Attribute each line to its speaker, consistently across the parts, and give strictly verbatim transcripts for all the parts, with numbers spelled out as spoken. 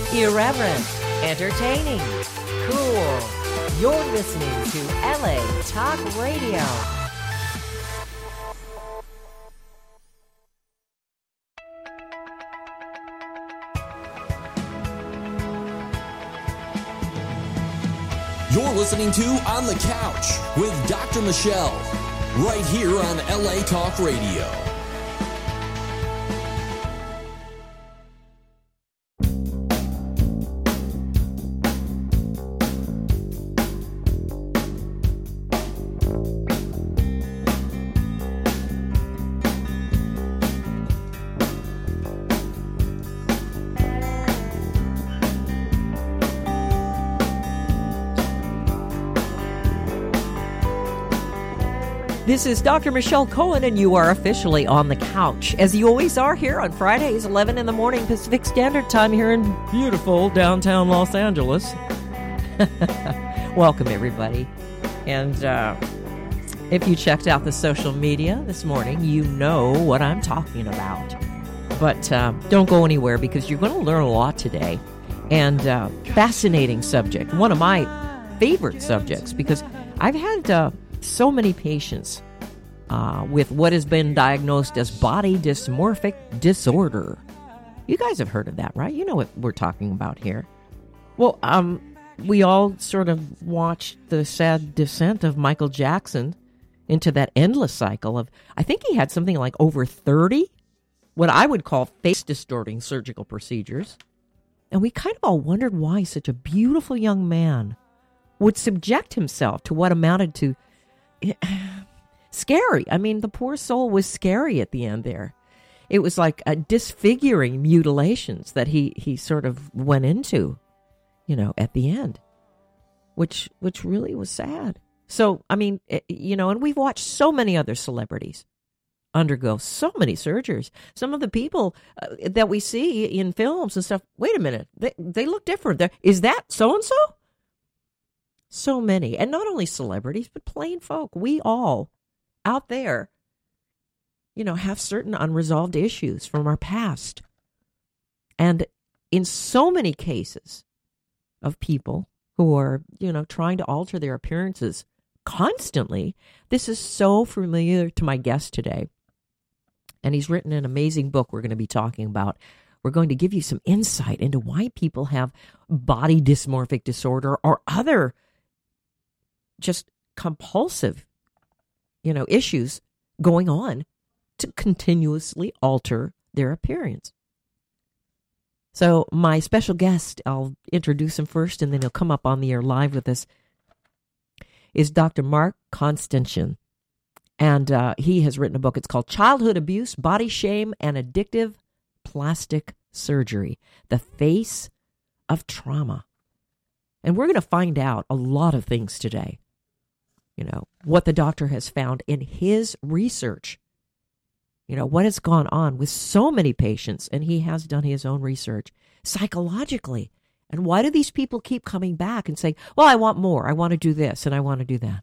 Speaker 1: Irreverent, entertaining, cool. You're listening to L A Talk Radio.
Speaker 2: You're listening to On the Couch with Doctor Michelle, right here on L A Talk Radio.
Speaker 1: This is Doctor Michelle Cohen, and you are officially on the couch, as you always are here on Fridays, eleven in the morning Pacific Standard Time here in beautiful downtown Los Angeles. Welcome, everybody. And uh, if you checked out the social media this morning, you know what I'm talking about. But uh, don't go anywhere, because you're going to learn a lot today. And uh, fascinating subject, one of my favorite subjects, because I've had... Uh, So many patients uh, with what has been diagnosed as body dysmorphic disorder. You guys have heard of that, right? You know what we're talking about here. Well, um, we all sort of watched the sad descent of Michael Jackson into that endless cycle of, I think he had something like over thirty, what I would call face-distorting surgical procedures. And we kind of all wondered why such a beautiful young man would subject himself to what amounted to scary. I mean, the poor soul was scary at the end there. It was like a disfiguring mutilations that he, he sort of went into, you know, at the end, which which really was sad. So, I mean, it, you know, and we've watched so many other celebrities undergo so many surgeries. Some of the people uh, that we see in films and stuff, wait a minute, they, they look different. They're, is that so-and-so? So many, and not only celebrities, but plain folk. We all out there, you know, have certain unresolved issues from our past. And in so many cases of people who are, you know, trying to alter their appearances constantly, this is so familiar to my guest today. And he's written an amazing book we're going to be talking about. We're going to give you some insight into why people have body dysmorphic disorder or other just compulsive, you know, issues going on to continuously alter their appearance. So my special guest, I'll introduce him first, and then he'll come up on the air live with us, is Doctor Mark Constantian. And uh, he has written a book. It's called Childhood Abuse, Body Shame, and Addictive Plastic Surgery, The Face of Trauma. And we're going to find out a lot of things today. You know, what the doctor has found in his research. You know, what has gone on with so many patients, and he has done his own research psychologically. And why do these people keep coming back and saying, well, I want more, I want to do this, and I want to do that?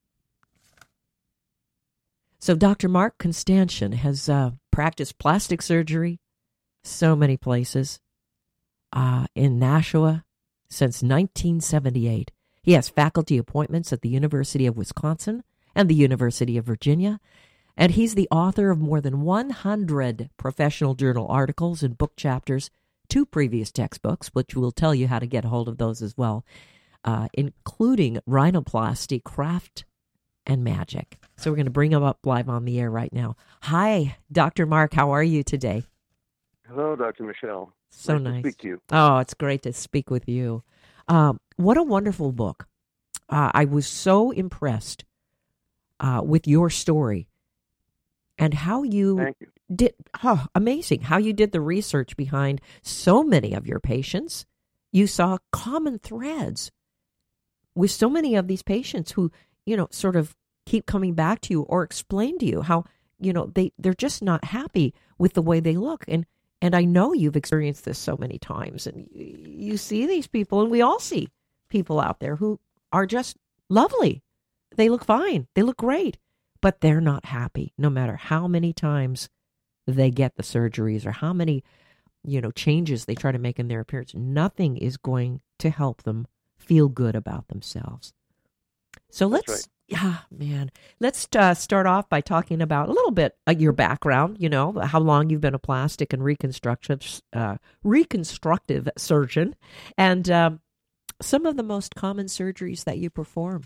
Speaker 1: So Doctor Mark Constantian has uh, practiced plastic surgery so many places uh, in Nashua since nineteen seventy-eight. He has faculty appointments at the University of Wisconsin and the University of Virginia, and he's the author of more than one hundred professional journal articles and book chapters, two previous textbooks, which will tell you how to get a hold of those as well, uh, including Rhinoplasty, Craft, and Magic. So we're going to bring him up live on the air right now. Hi, Doctor Mark. How are you today?
Speaker 3: Hello, Doctor Michelle.
Speaker 1: So
Speaker 3: nice,
Speaker 1: nice.
Speaker 3: to speak to you.
Speaker 1: Oh, it's great to speak with you. Um, what a wonderful book. Uh, I was so impressed uh, with your story and how you,
Speaker 3: Thank you.
Speaker 1: did, oh, amazing, how you did the research behind so many of your patients. You saw common threads with so many of these patients who, you know, sort of keep coming back to you or explain to you how, you know, they, they're just not happy with the way they look. And And I know you've experienced this so many times, and you see these people, and we all see people out there who are just lovely. They look fine. They look great, but they're not happy no matter how many times they get the surgeries or how many you know, changes they try to make in their appearance, nothing is going to help them feel good about themselves. So
Speaker 3: That's
Speaker 1: let's,
Speaker 3: right.
Speaker 1: yeah, man, let's uh, start off by talking about a little bit of your background, you know, how long you've been a plastic and reconstructive, uh, reconstructive surgeon, and um, some of the most common surgeries that you perform.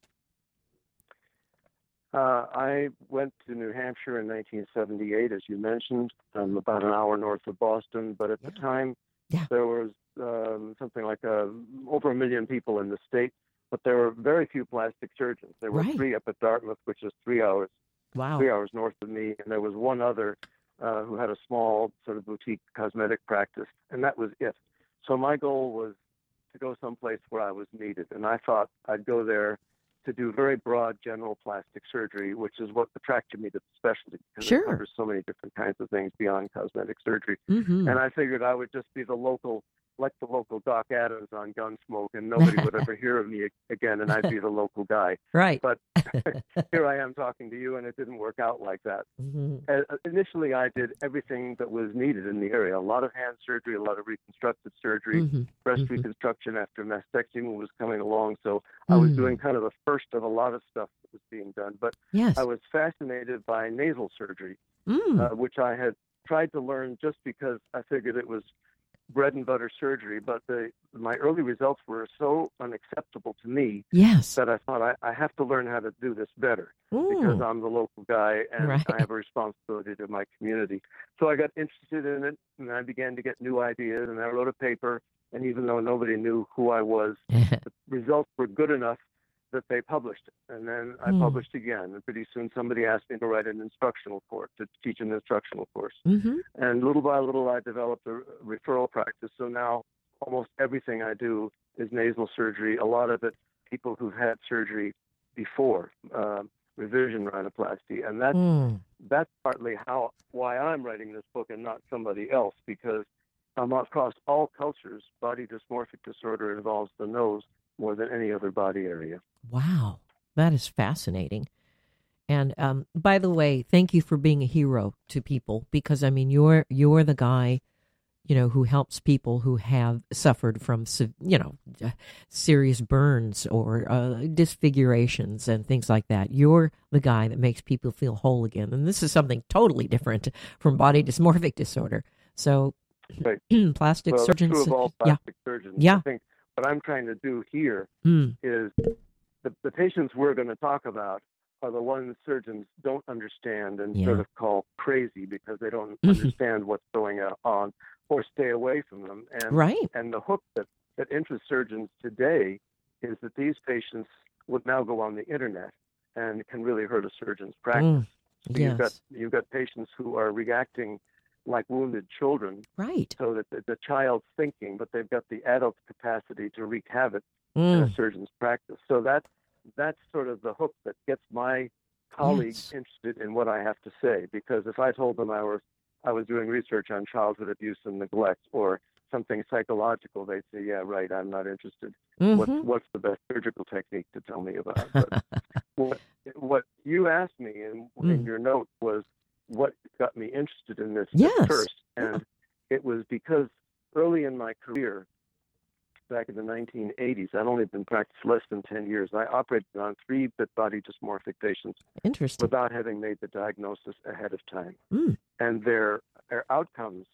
Speaker 3: Uh, I went to New Hampshire in nineteen seventy-eight, as you mentioned, um, about an hour north of Boston. But at
Speaker 1: Yeah.
Speaker 3: the time,
Speaker 1: Yeah.
Speaker 3: there was um, something like a, over a million people in the state, but there were very few plastic surgeons. There were
Speaker 1: Right.
Speaker 3: three up at Dartmouth, which is three hours,
Speaker 1: Wow.
Speaker 3: three hours north of me, and there was one other uh, who had a small sort of boutique cosmetic practice, and that was it. So my goal was to go someplace where I was needed, and I thought I'd go there to do very broad general plastic surgery, which is what attracted me to the specialty, because
Speaker 1: Sure.
Speaker 3: it covers so many different kinds of things beyond cosmetic surgery.
Speaker 1: Mm-hmm.
Speaker 3: And I figured I would just be the local, like the local Doc Adams on Gunsmoke, and nobody would ever hear of me again, and I'd be the local guy.
Speaker 1: Right.
Speaker 3: But here I am talking to you, and it didn't work out like that.
Speaker 1: Mm-hmm.
Speaker 3: Uh, initially, I did everything that was needed in the area, a lot of hand surgery, a lot of reconstructive surgery,
Speaker 1: Mm-hmm.
Speaker 3: breast
Speaker 1: Mhm.
Speaker 3: reconstruction after mastectomy was coming along. So I was
Speaker 1: Mm.
Speaker 3: doing kind of the first of a lot of stuff that was being done. But
Speaker 1: Yes.
Speaker 3: I was fascinated by nasal surgery,
Speaker 1: Mm.
Speaker 3: uh, which I had tried to learn just because I figured it was bread and butter surgery. But the, my early results were so unacceptable to me
Speaker 1: Yes.
Speaker 3: that I thought I, I have to learn how to do this better, because
Speaker 1: Ooh.
Speaker 3: I'm the local guy and
Speaker 1: Right.
Speaker 3: I have a responsibility to my community. So I got interested in it, and I began to get new ideas, and I wrote a paper. And even though nobody knew who I was, the results were good enough that they published it. And then I
Speaker 1: Hmm.
Speaker 3: published again. And pretty soon somebody asked me to write an instructional course, to teach an instructional course.
Speaker 1: Mm-hmm.
Speaker 3: And little by little, I developed a referral practice. So now almost everything I do is nasal surgery. A lot of it, people who've had surgery before, uh, revision rhinoplasty. And that's,
Speaker 1: Mm.
Speaker 3: that's partly how why I'm writing this book and not somebody else, because um, across all cultures, body dysmorphic disorder involves the nose more than any other body area.
Speaker 1: Wow. That is fascinating. And um, by the way, thank you for being a hero to people, because, I mean, you're you're the guy, you know, who helps people who have suffered from, se- you know, uh, serious burns or uh, disfigurations and things like that. You're the guy that makes people feel whole again. And this is something totally different from body dysmorphic disorder. So
Speaker 3: Right.
Speaker 1: plastic
Speaker 3: Well,
Speaker 1: surgeons.
Speaker 3: it's true of all
Speaker 1: yeah.
Speaker 3: plastic surgeons.
Speaker 1: Yeah.
Speaker 3: I think what I'm trying to do here
Speaker 1: Mm.
Speaker 3: is the, the patients we're going to talk about are the ones surgeons don't understand and
Speaker 1: Yeah.
Speaker 3: sort of call crazy because they don't
Speaker 1: Mhm.
Speaker 3: understand what's going on or stay away from them. And
Speaker 1: Right.
Speaker 3: and the hook that, that interests surgeons today is that these patients would now go on the internet and can really hurt a surgeon's practice.
Speaker 1: Mm.
Speaker 3: So you've got
Speaker 1: Yes.
Speaker 3: you've got patients who are reacting like wounded children,
Speaker 1: Right.
Speaker 3: so that the, the child's thinking, but they've got the adult capacity to wreak havoc in a
Speaker 1: Mm.
Speaker 3: surgeon's practice. So that's that's sort of the hook that gets my colleagues
Speaker 1: Yes.
Speaker 3: interested in what I have to say. Because if I told them I was I was doing research on childhood abuse and neglect or something psychological, they'd say, "Yeah, right. I'm not interested. What's
Speaker 1: Mhm.
Speaker 3: what's the best surgical technique to tell me about?" But what what you asked me in, in
Speaker 1: Mm.
Speaker 3: your note was what got me interested in this
Speaker 1: Yes.
Speaker 3: at first,
Speaker 1: Yeah.
Speaker 3: and it was because early in my career, back in the nineteen eighties, I'd only been practiced less than ten years. I operated on three bit body dysmorphic patients
Speaker 1: Interesting.
Speaker 3: without having made the diagnosis ahead of time,
Speaker 1: Mm.
Speaker 3: and their their outcomes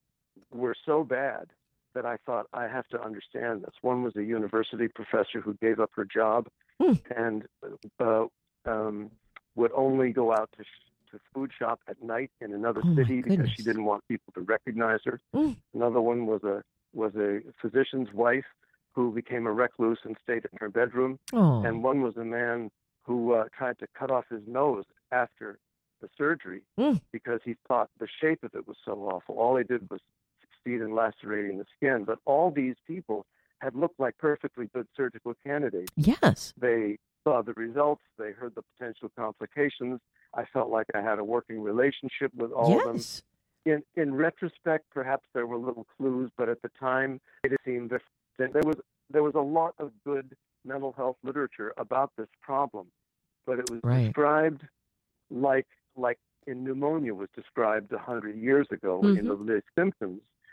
Speaker 3: were so bad that I thought I have to understand this. One was a university professor who gave up her job
Speaker 1: Mm.
Speaker 3: and uh, um, would only go out to, sh- to food shop at night in another
Speaker 1: Oh, my
Speaker 3: city because
Speaker 1: goodness.
Speaker 3: she didn't want people to recognize her.
Speaker 1: Mm.
Speaker 3: Another one was a was a physician's wife who became a recluse and stayed in her bedroom.
Speaker 1: Oh.
Speaker 3: And one was a man who uh, tried to cut off his nose after the surgery
Speaker 1: Mm.
Speaker 3: because he thought the shape of it was so awful. All he did was succeed in lacerating the skin. But all these people had looked like perfectly good surgical candidates.
Speaker 1: Yes.
Speaker 3: They saw the results. They heard the potential complications. I felt like I had a working relationship with all of them.
Speaker 1: Yes.
Speaker 3: In in retrospect, perhaps there were little clues, but at the time, it seemed that there was there was a lot of good mental health literature about this problem, but it was
Speaker 1: Right.
Speaker 3: described like like in pneumonia was described a hundred years ago.
Speaker 1: Mhm.
Speaker 3: You know, the symptoms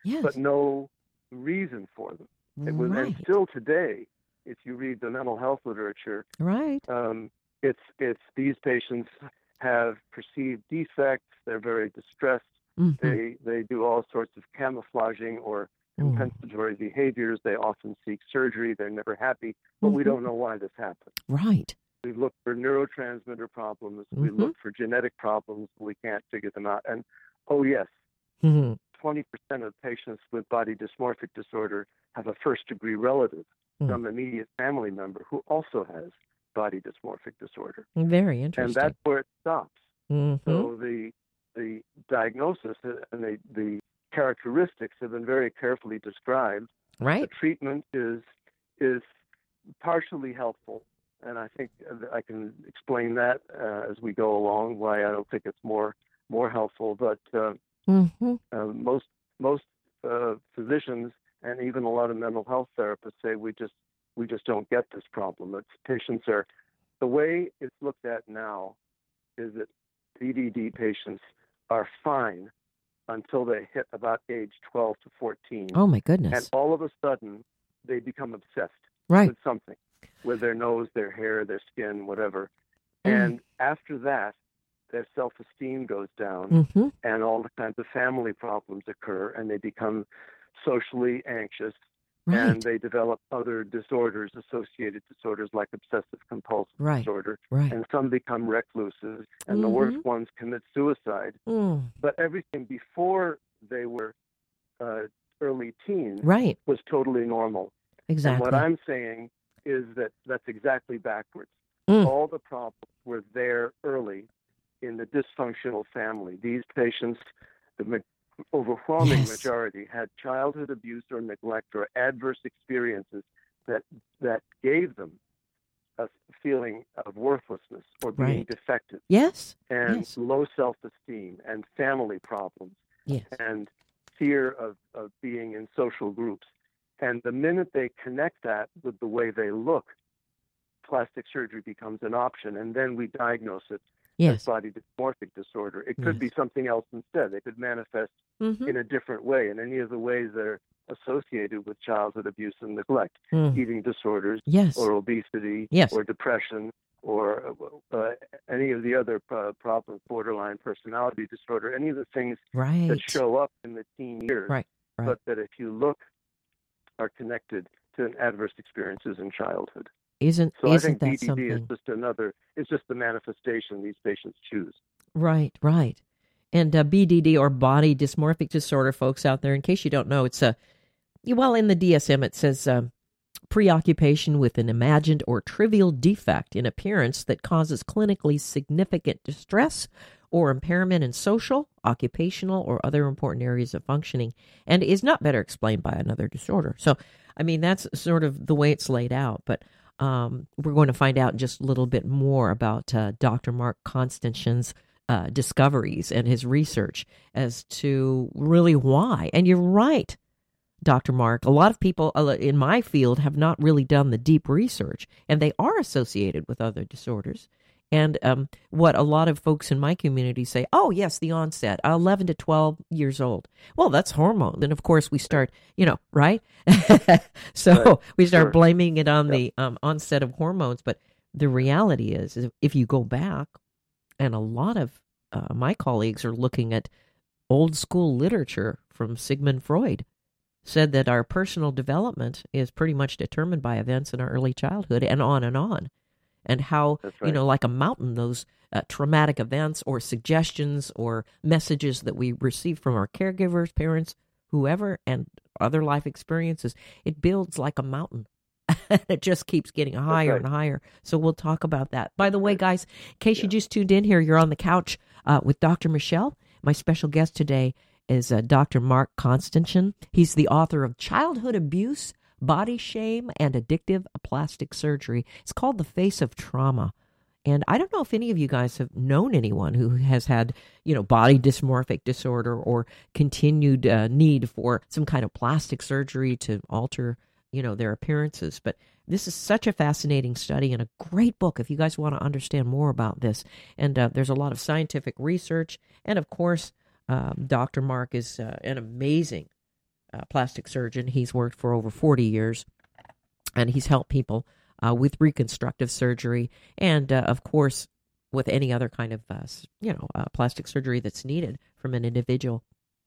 Speaker 1: yes.
Speaker 3: but no reason for them. It was,
Speaker 1: right.
Speaker 3: and still today, if you read the mental health literature,
Speaker 1: right.
Speaker 3: um, it's it's these patients have perceived defects. They're very distressed.
Speaker 1: Mm-hmm.
Speaker 3: They they do all sorts of camouflaging or compensatory mm. behaviors. They often seek surgery. They're never happy, but mm-hmm. we don't know why this happens.
Speaker 1: Right.
Speaker 3: We look for neurotransmitter problems. Mm-hmm. We look for genetic problems. We can't figure them out. And oh yes, mm-hmm. twenty percent of patients with body dysmorphic disorder have a first-degree relative, mm. some immediate family member who also has body dysmorphic disorder.
Speaker 1: Very interesting.
Speaker 3: And that's where it stops.
Speaker 1: Mm-hmm.
Speaker 3: So the the diagnosis and the, the characteristics have been very carefully described.
Speaker 1: Right.
Speaker 3: The treatment is is partially helpful, and I think I can explain that uh, as we go along, why I don't think it's more more helpful. But uh, mm-hmm. uh, most most uh, physicians and even a lot of mental health therapists say we just we just don't get this problem. It's patients are the way it's looked at now is that B D D patients are fine until they hit about age twelve to fourteen.
Speaker 1: Oh my goodness.
Speaker 3: And all of a sudden they become obsessed
Speaker 1: right.
Speaker 3: with something, with their nose, their hair, their skin, whatever. Mm. And after that, their self-esteem goes down mm-hmm. and all the kinds of family problems occur, and they become socially anxious. Right. And they develop other disorders, associated disorders like obsessive compulsive
Speaker 1: right.
Speaker 3: disorder.
Speaker 1: Right.
Speaker 3: And some become recluses, and
Speaker 1: mm-hmm.
Speaker 3: the worst ones commit suicide.
Speaker 1: Mm.
Speaker 3: But everything before they were uh, early teens
Speaker 1: right.
Speaker 3: was totally normal.
Speaker 1: Exactly.
Speaker 3: And what I'm saying is that that's exactly backwards.
Speaker 1: Mm.
Speaker 3: All the problems were there early in the dysfunctional family. These patients, the overwhelming
Speaker 1: yes.
Speaker 3: majority had childhood abuse or neglect or adverse experiences that that gave them a feeling of worthlessness or being
Speaker 1: right.
Speaker 3: defective.
Speaker 1: Yes.
Speaker 3: And
Speaker 1: yes.
Speaker 3: low self-esteem and family problems.
Speaker 1: Yes.
Speaker 3: And fear of, of being in social groups. And the minute they connect that with the way they look, plastic surgery becomes an option, and then we diagnose it
Speaker 1: yes.
Speaker 3: as body dysmorphic disorder. It could
Speaker 1: yes.
Speaker 3: be something else instead. It could manifest mm-hmm. in a different way, in any of the ways that are associated with childhood abuse and neglect,
Speaker 1: mm.
Speaker 3: eating disorders,
Speaker 1: yes.
Speaker 3: or obesity,
Speaker 1: yes.
Speaker 3: or depression, or uh, any of the other uh, problems, borderline personality disorder, any of the things
Speaker 1: right.
Speaker 3: that show up in the teen years,
Speaker 1: right. Right.
Speaker 3: but that if you look, are connected to adverse experiences in childhood.
Speaker 1: Isn't
Speaker 3: so
Speaker 1: isn't
Speaker 3: I think
Speaker 1: that
Speaker 3: B D D
Speaker 1: something?
Speaker 3: is just another. It's just the manifestation these patients choose.
Speaker 1: Right, right. And uh, B D D or body dysmorphic disorder, folks out there, in case you don't know, it's a well in the D S M it says um, preoccupation with an imagined or trivial defect in appearance that causes clinically significant distress or impairment in social, occupational, or other important areas of functioning, and is not better explained by another disorder. So, I mean, that's sort of the way it's laid out. But um, we're going to find out just a little bit more about uh, Doctor Mark Constantian's uh, discoveries and his research as to really why. And you're right, Doctor Mark. A lot of people in my field have not really done the deep research, and they are associated with other disorders. And um, what a lot of folks in my community say, oh, yes, the onset, eleven to twelve years old. Well, that's hormone. And, of course, we start, you know, right? so
Speaker 3: right.
Speaker 1: we start
Speaker 3: sure.
Speaker 1: blaming it on
Speaker 3: yep.
Speaker 1: the um, onset of hormones. But the reality is, is if you go back, and a lot of uh, my colleagues are looking at old school literature from Sigmund Freud, said that our personal development is pretty much determined by events in our early childhood and on and on. And how,
Speaker 3: right.
Speaker 1: you know, like a mountain, those uh, traumatic events or suggestions or messages that we receive from our caregivers, parents, whoever, and other life experiences, it builds like a mountain. It just keeps getting higher
Speaker 3: right.
Speaker 1: and higher. So we'll talk about that. By the way, guys, in case yeah. you just tuned in here, you're on the couch uh, with Doctor Michelle. My special guest today is uh, Doctor Mark Constantian. He's the author of Childhood Abuse, Body Shame, and Addictive Plastic Surgery. It's called The Face of Trauma. And I don't know if any of you guys have known anyone who has had, you know, body dysmorphic disorder or continued uh, need for some kind of plastic surgery to alter, you know, their appearances. But this is such a fascinating study and a great book if you guys want to understand more about this. And uh, there's a lot of scientific research. And, of course, um, Doctor Mark is uh, an amazing a plastic surgeon. He's worked for over forty years, and he's helped people uh, with reconstructive surgery and, uh, of course, with any other kind of, uh, you know, uh, plastic surgery that's needed from an individual.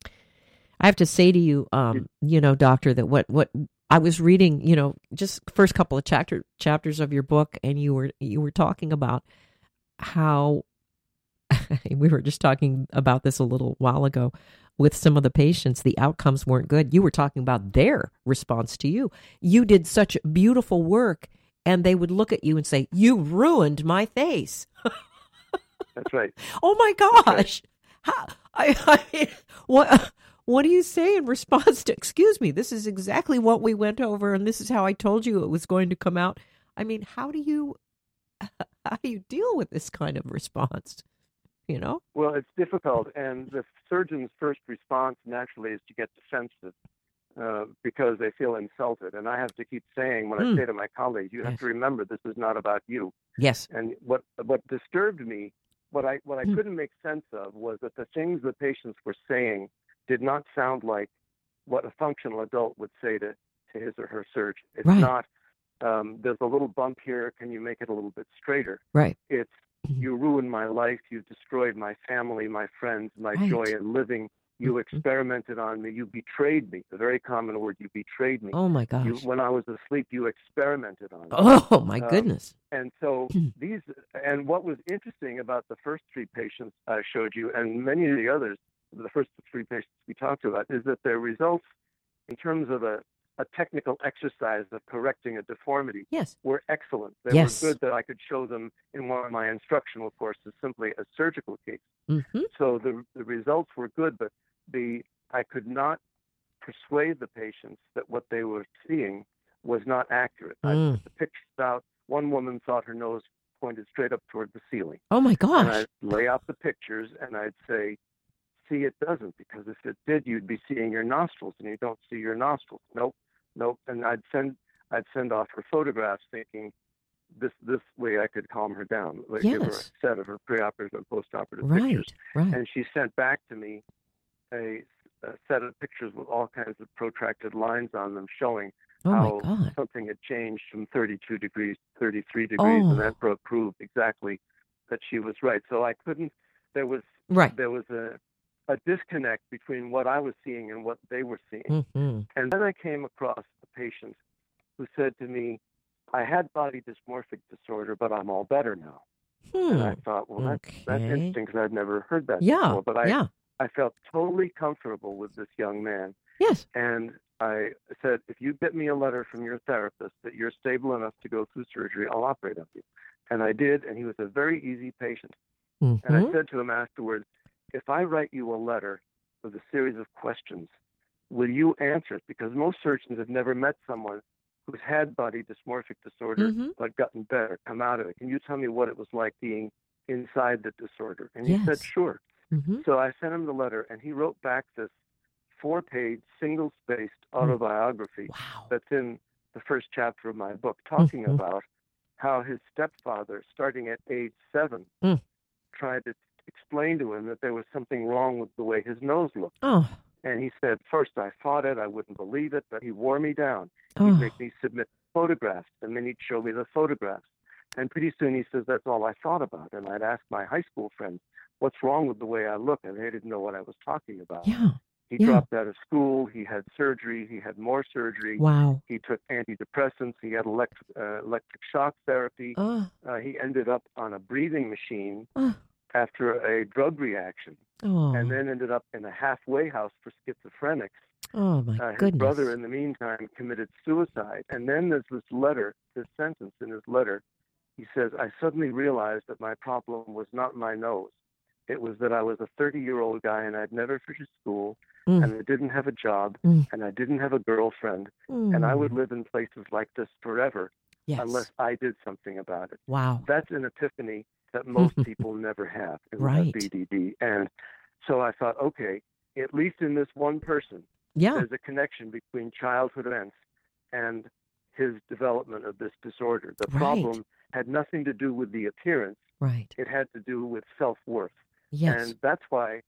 Speaker 1: I have to say to you, um, you know, doctor, that what, what I was reading, you know, just first couple of chapter chapters of your book, and you were you were talking about how we were just talking about this a little while ago with some of the patients. The outcomes weren't good. You were talking about their response to you. You did such beautiful work, and they would look at you and say, "You ruined my face."
Speaker 3: That's right.
Speaker 1: Oh my gosh! How, I, I mean, what? What do you say in response to, excuse me, this is exactly what we went over, and this is how I told you it was going to come out? I mean, how do you, how do you deal with this kind of response, you know?
Speaker 3: Well, it's difficult, and the surgeon's first response naturally is to get defensive uh, because they feel insulted. And I have to keep saying, when
Speaker 1: Mm.
Speaker 3: I say to my colleagues, you have
Speaker 1: Yes.
Speaker 3: to remember this is not about you.
Speaker 1: Yes.
Speaker 3: And what what disturbed me, what I what I
Speaker 1: Mm.
Speaker 3: couldn't make sense of, was that the things the patients were saying did not sound like what a functional adult would say to, to his or her surgeon. It's
Speaker 1: Right.
Speaker 3: not, um, there's a little bump here, can you make it a little bit straighter?
Speaker 1: Right.
Speaker 3: It's,
Speaker 1: Mhm.
Speaker 3: you ruined my life, you destroyed my family, my friends, my
Speaker 1: Right.
Speaker 3: joy in living, you
Speaker 1: Mhm.
Speaker 3: experimented on me, you betrayed me, the very common word, you betrayed me.
Speaker 1: Oh my
Speaker 3: You,
Speaker 1: gosh.
Speaker 3: when I was asleep, you experimented on me.
Speaker 1: Oh my
Speaker 3: Um,
Speaker 1: goodness.
Speaker 3: And so these, and what was interesting about the first three patients I showed you, and many of the others, the first three patients we talked about, is that their results in terms of a, a technical exercise of correcting a deformity
Speaker 1: Yes.
Speaker 3: were excellent. They
Speaker 1: Yes.
Speaker 3: were good that I could show them in one of my instructional courses, simply a surgical case.
Speaker 1: Mm-hmm.
Speaker 3: So the, the results were good, but the I could not persuade the patients that what they were seeing was not accurate. I
Speaker 1: Mm.
Speaker 3: put the pictures out. One woman thought her nose pointed straight up toward the ceiling.
Speaker 1: Oh my
Speaker 3: And
Speaker 1: gosh.
Speaker 3: I'd lay out the pictures and I'd say, see, it doesn't, because if it did, you'd be seeing your nostrils, and you don't see your nostrils. Nope, nope. And I'd send I'd send off her photographs thinking this this way I could calm her down, like give her a
Speaker 1: Yes.
Speaker 3: set of her preoperative and postoperative
Speaker 1: Right.
Speaker 3: pictures.
Speaker 1: Right.
Speaker 3: And she sent back to me a, a set of pictures with all kinds of protracted lines on them showing
Speaker 1: Oh my
Speaker 3: how
Speaker 1: God.
Speaker 3: something had changed from thirty-two degrees to thirty-three degrees,
Speaker 1: Oh.
Speaker 3: and that pro- proved exactly that she was right. So I couldn't, there was
Speaker 1: Right.
Speaker 3: there was a, a disconnect between what I was seeing and what they were seeing.
Speaker 1: Mm-hmm.
Speaker 3: And then I came across a patient who said to me, I had body dysmorphic disorder, but I'm all better now.
Speaker 1: Hmm.
Speaker 3: And I thought, well, that's, that's
Speaker 1: Okay.
Speaker 3: interesting, because I'd never heard that
Speaker 1: Yeah.
Speaker 3: before. But I,
Speaker 1: Yeah.
Speaker 3: I felt totally comfortable with this young man.
Speaker 1: Yes.
Speaker 3: And I said, if you get me a letter from your therapist that you're stable enough to go through surgery, I'll operate on you. And I did, and he was a very easy patient.
Speaker 1: Mm-hmm.
Speaker 3: And I said to him afterwards, if I write you a letter with a series of questions, will you answer it? Because most surgeons have never met someone who's had body dysmorphic disorder
Speaker 1: Mhm.
Speaker 3: but gotten better, come out of it. Can you tell me what it was like being inside the disorder? And he said,
Speaker 1: Yes.
Speaker 3: sure.
Speaker 1: Mm-hmm.
Speaker 3: So I sent him the letter, and he wrote back this four-page, single-spaced
Speaker 1: Mm.
Speaker 3: autobiography
Speaker 1: Wow.
Speaker 3: that's in the first chapter of my book, talking
Speaker 1: Mhm.
Speaker 3: about how his stepfather, starting at age seven,
Speaker 1: Mm.
Speaker 3: tried to explain to him that there was something wrong with the way his nose looked.
Speaker 1: Oh.
Speaker 3: And he said, first I fought it, I wouldn't believe it, but he wore me down.
Speaker 1: Oh.
Speaker 3: He'd make me submit photographs, and then he'd show me the photographs. And pretty soon he says, that's all I thought about. And I'd ask my high school friends, what's wrong with the way I look? And they didn't know what I was talking about.
Speaker 1: Yeah.
Speaker 3: He
Speaker 1: yeah.
Speaker 3: dropped out of school. He had surgery. He had more surgery.
Speaker 1: Wow.
Speaker 3: He took antidepressants. He had electric, uh, electric shock therapy.
Speaker 1: Oh.
Speaker 3: Uh, he ended up on a breathing machine
Speaker 1: Oh.
Speaker 3: after a drug reaction,
Speaker 1: Oh.
Speaker 3: and then ended up in a halfway house for schizophrenics.
Speaker 1: Oh my
Speaker 3: Uh, his
Speaker 1: goodness.
Speaker 3: brother, in the meantime, committed suicide. And then there's this letter, this sentence in his letter. He says, I suddenly realized that my problem was not my nose. It was that I was a thirty-year-old guy, and I'd never finished school,
Speaker 1: Mm.
Speaker 3: and I didn't have a job,
Speaker 1: Mm.
Speaker 3: and I didn't have a girlfriend,
Speaker 1: Mm.
Speaker 3: and I would live in places like this forever
Speaker 1: yes.
Speaker 3: unless I did something about it.
Speaker 1: Wow.
Speaker 3: That's an epiphany that most people never have in
Speaker 1: Right.
Speaker 3: B D D. And so I thought, okay, at least in this one person,
Speaker 1: Yeah.
Speaker 3: there's a connection between childhood events and his development of this disorder. The
Speaker 1: Right.
Speaker 3: problem had nothing to do with the appearance.
Speaker 1: Right.
Speaker 3: It had to do with self-worth.
Speaker 1: Yes.
Speaker 3: And that's why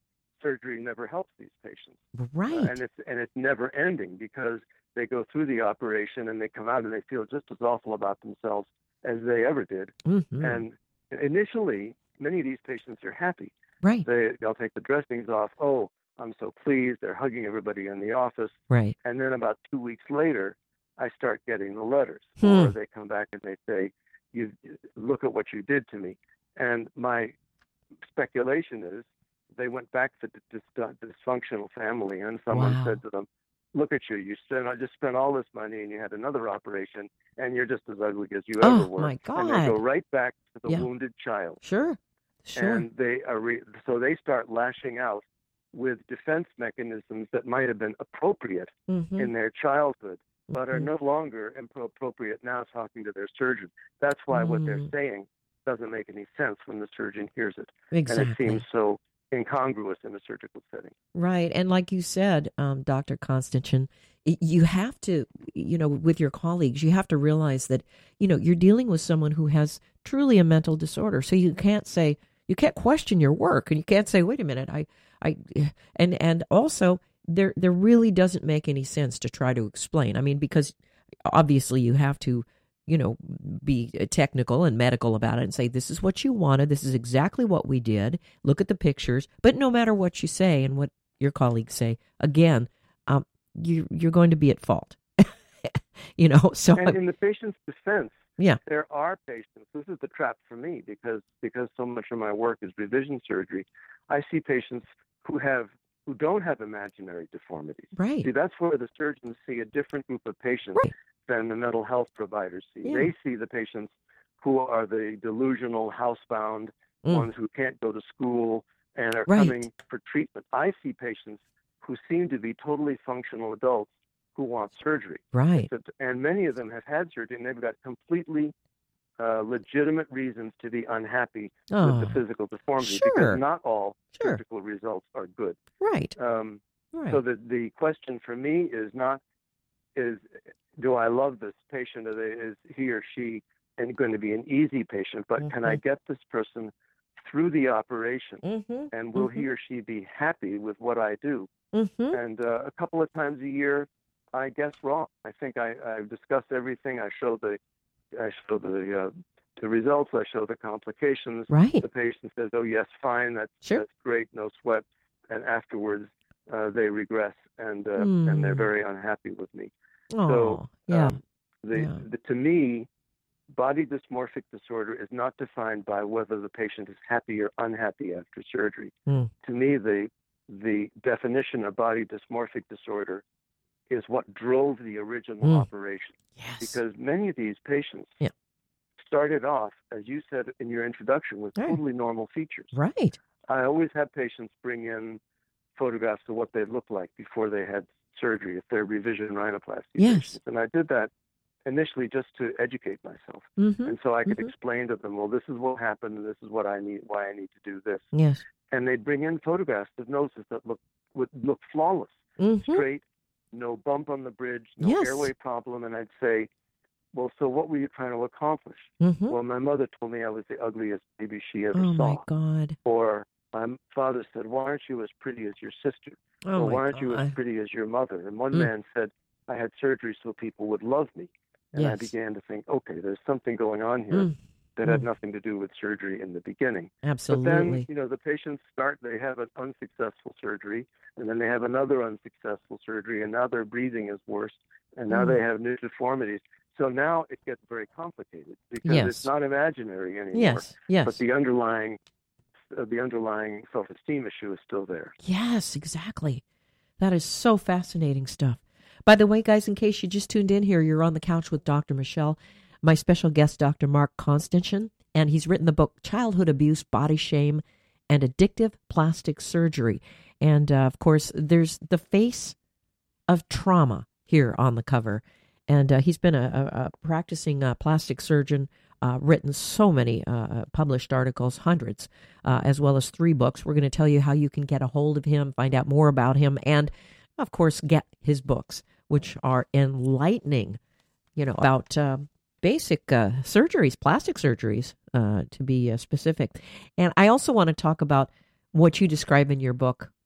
Speaker 3: surgery never helps these patients.
Speaker 1: Right.
Speaker 3: Uh, and it's and it's never ending because they go through the operation and they come out and they feel just as awful about themselves as they ever did.
Speaker 1: Mm-hmm.
Speaker 3: And initially, many of these patients are happy.
Speaker 1: Right.
Speaker 3: They, they'll take the dressings off. Oh, I'm so pleased. They're hugging everybody in the office.
Speaker 1: Right.
Speaker 3: And then about two weeks later, I start getting the letters.
Speaker 1: Hmm.
Speaker 3: Or they come back and they say, "You look at what you did to me." And my speculation is they went back to the dis- dysfunctional family, and someone
Speaker 1: Wow.
Speaker 3: said to them, "Look at you. You spent, I just spent all this money, and you had another operation, and you're just as ugly as you
Speaker 1: Oh,
Speaker 3: ever were."
Speaker 1: my
Speaker 3: And they go
Speaker 1: God.
Speaker 3: right back to the
Speaker 1: Yeah.
Speaker 3: wounded child.
Speaker 1: Sure. Sure.
Speaker 3: And they are re- so they start lashing out with defense mechanisms that might have been appropriate
Speaker 1: mm-hmm.
Speaker 3: in their childhood, but are
Speaker 1: Mhm.
Speaker 3: no longer appropriate now talking to their surgeon. That's why what they're
Speaker 1: Mm.
Speaker 3: saying doesn't make any sense when the surgeon hears it.
Speaker 1: Exactly.
Speaker 3: And it seems so incongruous in a surgical setting.
Speaker 1: Right. And like you said, um, Doctor Constantin, y- you have to, you know, with your colleagues, you have to realize that, you know, you're dealing with someone who has truly a mental disorder. So you can't say, you can't question your work, and you can't say, wait a minute, I, I, and, and also there, there really doesn't make any sense to try to explain. I mean, because obviously you have to, you know, be technical and medical about it and say, this is what you wanted. This is exactly what we did. Look at the pictures. But no matter what you say and what your colleagues say, again, um, you, you're going to be at fault. You know, so
Speaker 3: And in the patient's defense,
Speaker 1: yeah,
Speaker 3: there are patients. This is the trap for me because because so much of my work is revision surgery. I see patients who have who don't have imaginary deformities.
Speaker 1: right,
Speaker 3: See, that's where the surgeons see a different group of patients
Speaker 1: Right.
Speaker 3: than the mental health providers see.
Speaker 1: Yeah.
Speaker 3: They see the patients who are the delusional, housebound,
Speaker 1: Mm.
Speaker 3: ones who can't go to school and are
Speaker 1: Right.
Speaker 3: coming for treatment. I see patients who seem to be totally functional adults who want surgery.
Speaker 1: right,
Speaker 3: It's a- And many of them have had surgery, and they've got completely uh, legitimate reasons to be unhappy
Speaker 1: oh,
Speaker 3: with the physical deformity
Speaker 1: sure.
Speaker 3: because not all
Speaker 1: Sure.
Speaker 3: surgical results are good.
Speaker 1: right,
Speaker 3: Um,
Speaker 1: right,
Speaker 3: So the the question for me is not is do I love this patient or they, is he or she and going to be an easy patient, but can I get this person through the operation
Speaker 1: mm-hmm.
Speaker 3: and will he or she be happy with what I do?
Speaker 1: Mm-hmm.
Speaker 3: And uh, a couple of times a year, I guess wrong. I think I, I've discussed everything. I show the I show the uh, the results. I show the complications.
Speaker 1: Right,
Speaker 3: The patient says, "Oh yes, fine. That's
Speaker 1: Sure.
Speaker 3: that's great. No sweat." And afterwards, uh, they regress and uh,
Speaker 1: Mm.
Speaker 3: and they're very unhappy with me.
Speaker 1: oh,
Speaker 3: So
Speaker 1: yeah,
Speaker 3: um, the,
Speaker 1: yeah.
Speaker 3: the to me, body dysmorphic disorder is not defined by whether the patient is happy or unhappy after surgery.
Speaker 1: Mm.
Speaker 3: To me, the the definition of body dysmorphic disorder is what drove the original
Speaker 1: Mm.
Speaker 3: operation.
Speaker 1: yes,
Speaker 3: Because many of these patients
Speaker 1: Yeah.
Speaker 3: started off, as you said in your introduction, with
Speaker 1: Right.
Speaker 3: totally normal features.
Speaker 1: right,
Speaker 3: I always have patients bring in photographs of what they looked like before they had surgery, if they're revision rhinoplasty
Speaker 1: Yes.
Speaker 3: patients. And I did that initially just to educate myself.
Speaker 1: mm-hmm.
Speaker 3: And so I could
Speaker 1: Mhm.
Speaker 3: explain to them, well, this is what happened, and this is what I need, why I need to do this.
Speaker 1: yes,
Speaker 3: And they'd bring in photographs of noses that look would look flawless,
Speaker 1: mm-hmm.
Speaker 3: straight, no bump on the bridge, no
Speaker 1: Yes.
Speaker 3: airway problem. And I'd say, well, so what were you trying to accomplish?
Speaker 1: Mm-hmm.
Speaker 3: Well, my mother told me I was the ugliest baby she ever
Speaker 1: oh
Speaker 3: saw.
Speaker 1: my God,
Speaker 3: Or my father said, why aren't you as pretty as your sister?
Speaker 1: oh
Speaker 3: or
Speaker 1: my
Speaker 3: why aren't you as
Speaker 1: God,
Speaker 3: pretty as your mother? And one
Speaker 1: Mm.
Speaker 3: man said, I had surgery so people would love me. And I
Speaker 1: Yes.
Speaker 3: began to think, okay, there's something going on here
Speaker 1: Mm.
Speaker 3: that had
Speaker 1: Mm.
Speaker 3: nothing to do with surgery in the beginning. But
Speaker 1: absolutely,
Speaker 3: then, you know, the patients start, they have an unsuccessful surgery, and then they have another unsuccessful surgery, and now their breathing is worse, and now
Speaker 1: Mm.
Speaker 3: they have new deformities. So now it gets very complicated because
Speaker 1: Yes.
Speaker 3: it's not imaginary anymore.
Speaker 1: yes, yes,
Speaker 3: But the underlying, uh, the underlying self-esteem issue is still there.
Speaker 1: yes, exactly. That is so fascinating stuff. By the way, guys, in case you just tuned in here, you're on the couch with Doctor Michelle. My special guest, Doctor Mark Constantin, and he's written the book Childhood Abuse, Body Shame, and Addictive Plastic Surgery. And, uh, of course, there's the face of trauma here on the cover. And uh, he's been a, a, a practicing uh, plastic surgeon, uh, written so many uh, published articles, hundreds, uh, as well as three books. We're going to tell you how you can get a hold of him, find out more about him, and, of course, get his books, which are enlightening, you know, about uh, basic uh, surgeries, plastic surgeries, uh, to be uh, specific. And I also want to talk about what you describe in your book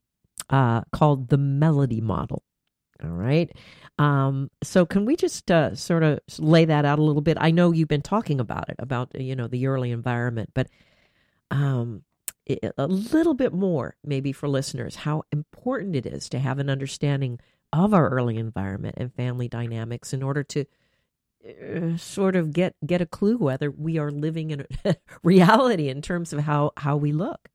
Speaker 1: uh, called the Melody Model. All right. Um, so can we just uh, sort of lay that out a little bit? I know you've been talking about it, about, you know, the early environment, but um, it, a little bit more maybe for listeners, how important it is to have an understanding of our early environment and family dynamics in order to uh, sort of get, get a clue whether we are living in a reality in terms of how, how we look.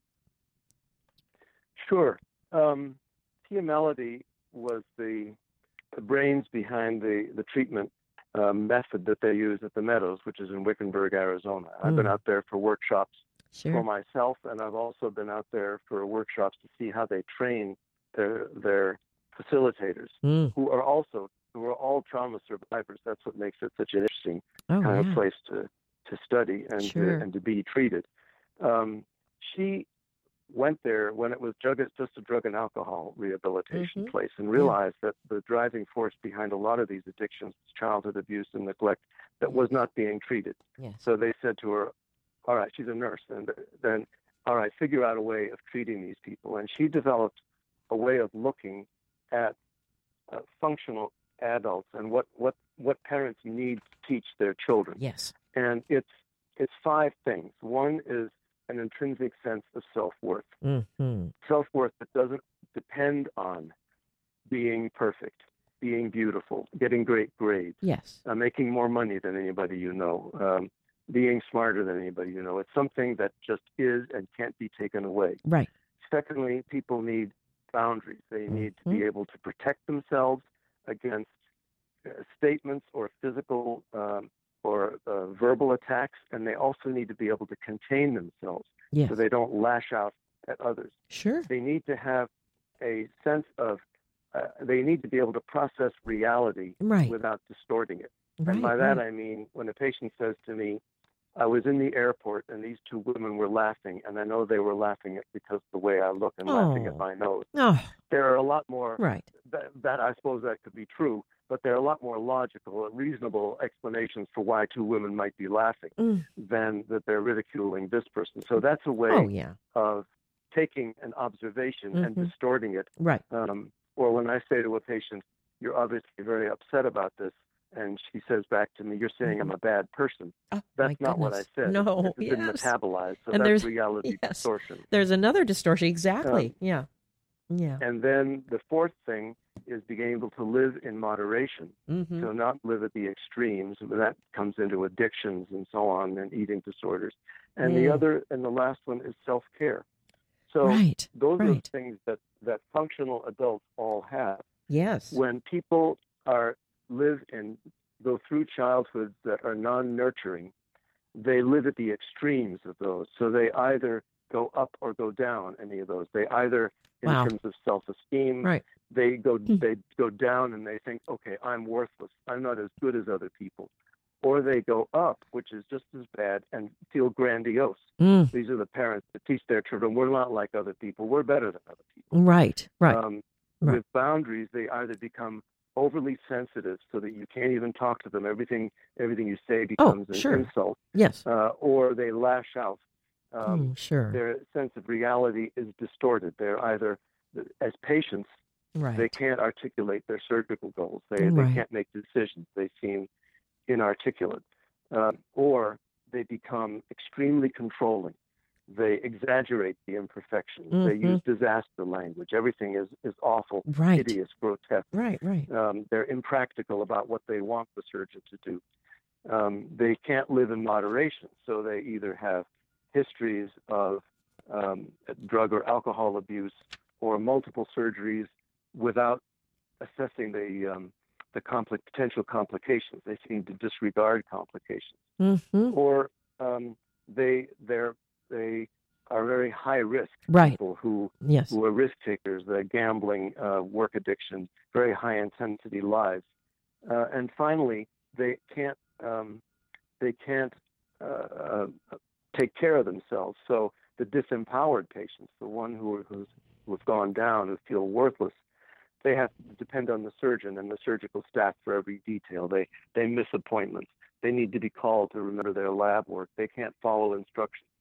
Speaker 3: Sure. Um, Tia Melody was the, the brains behind the, the treatment uh, method that they use at the Meadows, which is in Wickenburg, Arizona. Mm. I've been out there for workshops sure. for myself, and I've also been out there for workshops to see how they train their their facilitators, mm. who are also who are all trauma survivors. That's what makes it such an interesting oh, kind yeah. of place to to study and sure. to, and to be treated. Um, she went there when it was drug, just a drug and alcohol rehabilitation mm-hmm. place, and realized yeah. that the driving force behind a lot of these addictions was childhood abuse and neglect that was not being treated.
Speaker 1: Yes.
Speaker 3: So they said to her, all right, she's a nurse, and then, all right, figure out a way of treating these people. And she developed a way of looking at uh, functional adults and what, what, what parents need to teach their children.
Speaker 1: Yes.
Speaker 3: And it's it's five things. One is an intrinsic sense of self-worth.
Speaker 1: Mm-hmm.
Speaker 3: Self-worth that doesn't depend on being perfect, being beautiful, getting great grades,
Speaker 1: yes,
Speaker 3: uh, making more money than anybody you know, um, being smarter than anybody you know. It's something that just is and can't be taken away.
Speaker 1: Right.
Speaker 3: Secondly, people need boundaries. They need mm-hmm. to be able to protect themselves against uh, statements or physical um, or uh, verbal attacks, and they also need to be able to contain themselves
Speaker 1: yes.
Speaker 3: so they don't lash out at others.
Speaker 1: Sure.
Speaker 3: They need to have a sense of, uh, they need to be able to process reality
Speaker 1: right.
Speaker 3: without distorting it.
Speaker 1: Right,
Speaker 3: and by that
Speaker 1: right.
Speaker 3: I mean, when a patient says to me, I was in the airport and these two women were laughing, and I know they were laughing at because of the way I look and
Speaker 1: oh.
Speaker 3: laughing at my nose.
Speaker 1: Oh.
Speaker 3: There are a lot more,
Speaker 1: right.
Speaker 3: that, that I suppose that could be true, but there are a lot more logical and reasonable explanations for why two women might be laughing
Speaker 1: mm.
Speaker 3: than that they're ridiculing this person. So that's a way
Speaker 1: oh, yeah.
Speaker 3: of taking an observation
Speaker 1: mm-hmm.
Speaker 3: and distorting it.
Speaker 1: Right.
Speaker 3: Um, or when I say to a patient, you're obviously very upset about this, and she says back to me, you're saying
Speaker 1: mm-hmm.
Speaker 3: I'm a bad person.
Speaker 1: Oh,
Speaker 3: that's not
Speaker 1: goodness.
Speaker 3: what I said.
Speaker 1: No,
Speaker 3: it
Speaker 1: yes.
Speaker 3: didn't metabolize, so
Speaker 1: and
Speaker 3: that's reality
Speaker 1: yes.
Speaker 3: distortion.
Speaker 1: There's another distortion, exactly.
Speaker 3: Um,
Speaker 1: yeah. Yeah.
Speaker 3: And then the fourth thing is being able to live in moderation,
Speaker 1: mm-hmm.
Speaker 3: so not live at the extremes. That comes into addictions and so on, and eating disorders. And
Speaker 1: yeah.
Speaker 3: the other, and the last one is self-care. So
Speaker 1: right.
Speaker 3: those
Speaker 1: right.
Speaker 3: are the things that, that functional adults all have.
Speaker 1: Yes.
Speaker 3: When people are live in go through childhoods that are non-nurturing, they live at the extremes of those. So they either go up or go down. Any of those, they either in
Speaker 1: wow.
Speaker 3: terms of self-esteem,
Speaker 1: right.
Speaker 3: they go they go down and they think, okay, I'm worthless. I'm not as good as other people. Or they go up, which is just as bad, and feel grandiose.
Speaker 1: Mm.
Speaker 3: These are the parents that teach their children, we're not like other people. We're better than other people.
Speaker 1: Right, right.
Speaker 3: Um,
Speaker 1: right.
Speaker 3: With boundaries, they either become overly sensitive so that you can't even talk to them. Everything everything you say becomes
Speaker 1: oh,
Speaker 3: an
Speaker 1: sure.
Speaker 3: insult.
Speaker 1: Yes.
Speaker 3: Uh, or they lash out. Um,
Speaker 1: mm, sure.
Speaker 3: Their sense of reality is distorted. They're either, as patients,
Speaker 1: right.
Speaker 3: they can't articulate their surgical goals. They
Speaker 1: right.
Speaker 3: they can't make decisions. They seem inarticulate. Uh, or they become extremely controlling. They exaggerate the imperfections.
Speaker 1: Mm-hmm.
Speaker 3: They use disaster language. Everything is, is awful,
Speaker 1: right.
Speaker 3: hideous, grotesque.
Speaker 1: Right, right.
Speaker 3: Um, they're impractical about what they want the surgeon to do. Um, they can't live in moderation, so they either have histories of um, drug or alcohol abuse or multiple surgeries without assessing the um, the compli- potential complications. They seem to disregard complications.
Speaker 1: Mm-hmm.
Speaker 3: Or um, they they're they are very high risk
Speaker 1: right.
Speaker 3: people who
Speaker 1: yes.
Speaker 3: who are risk takers, the gambling, uh, work addiction, very high intensity lives. Uh, and finally, they can't um, they can't uh, uh, take care of themselves. So the disempowered patients, the one who who's who have gone down, who feel worthless, they have to depend on the surgeon and the surgical staff for every detail. They they miss appointments. They need to be called to remember their lab work. They can't follow instructions.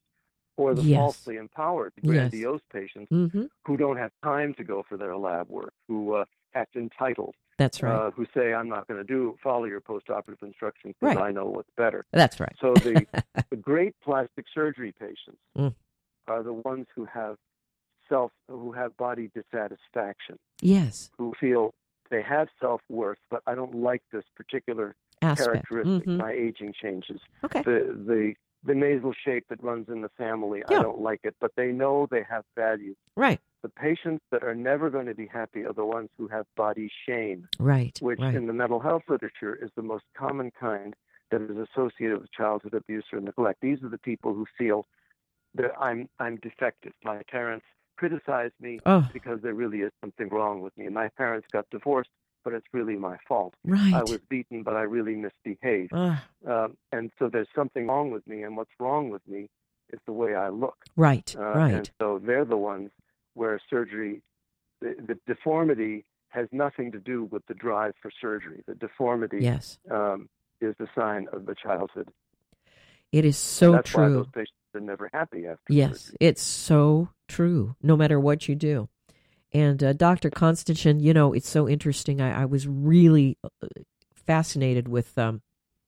Speaker 3: or the
Speaker 1: Yes.
Speaker 3: falsely empowered,
Speaker 1: Yes.
Speaker 3: grandiose patients
Speaker 1: Mm-hmm.
Speaker 3: who don't have time to go for their lab work, who uh, act entitled,
Speaker 1: That's right.
Speaker 3: uh, who say, I'm not going to do follow your postoperative instructions because
Speaker 1: Right.
Speaker 3: I know what's better.
Speaker 1: That's right.
Speaker 3: So the, the great plastic surgery patients
Speaker 1: Mm.
Speaker 3: are the ones who have self, who have body dissatisfaction,
Speaker 1: Yes.
Speaker 3: who feel they have self-worth, but I don't like this particular
Speaker 1: Aspect.
Speaker 3: characteristic.
Speaker 1: Mm-hmm.
Speaker 3: My aging changes.
Speaker 1: Okay.
Speaker 3: The, the, the nasal shape that runs in the family,
Speaker 1: Yeah.
Speaker 3: I don't like it, but they know they have value.
Speaker 1: Right.
Speaker 3: The patients that are never going to be happy are the ones who have body shame,
Speaker 1: Right.
Speaker 3: which
Speaker 1: right.
Speaker 3: in the mental health literature is the most common kind that is associated with childhood abuse or neglect. These are the people who feel that I'm I'm defective. My parents criticize me
Speaker 1: Oh.
Speaker 3: because there really is something wrong with me. My parents got divorced, but it's really my fault.
Speaker 1: Right.
Speaker 3: I was beaten, but I really misbehaved.
Speaker 1: Uh,
Speaker 3: Um, and so there's something wrong with me, and what's wrong with me is the way I look.
Speaker 1: right.
Speaker 3: Uh,
Speaker 1: right.
Speaker 3: And so they're the ones where surgery, the, the deformity has nothing to do with the drive for surgery. The deformity
Speaker 1: Yes.
Speaker 3: um, is the sign of the childhood.
Speaker 1: It is so
Speaker 3: That's why
Speaker 1: true.
Speaker 3: those patients are never happy after
Speaker 1: Yes.
Speaker 3: surgery.
Speaker 1: It's so true, no matter what you do. And uh, Doctor Constantin, you know, it's so interesting. I, I was really uh, fascinated with um,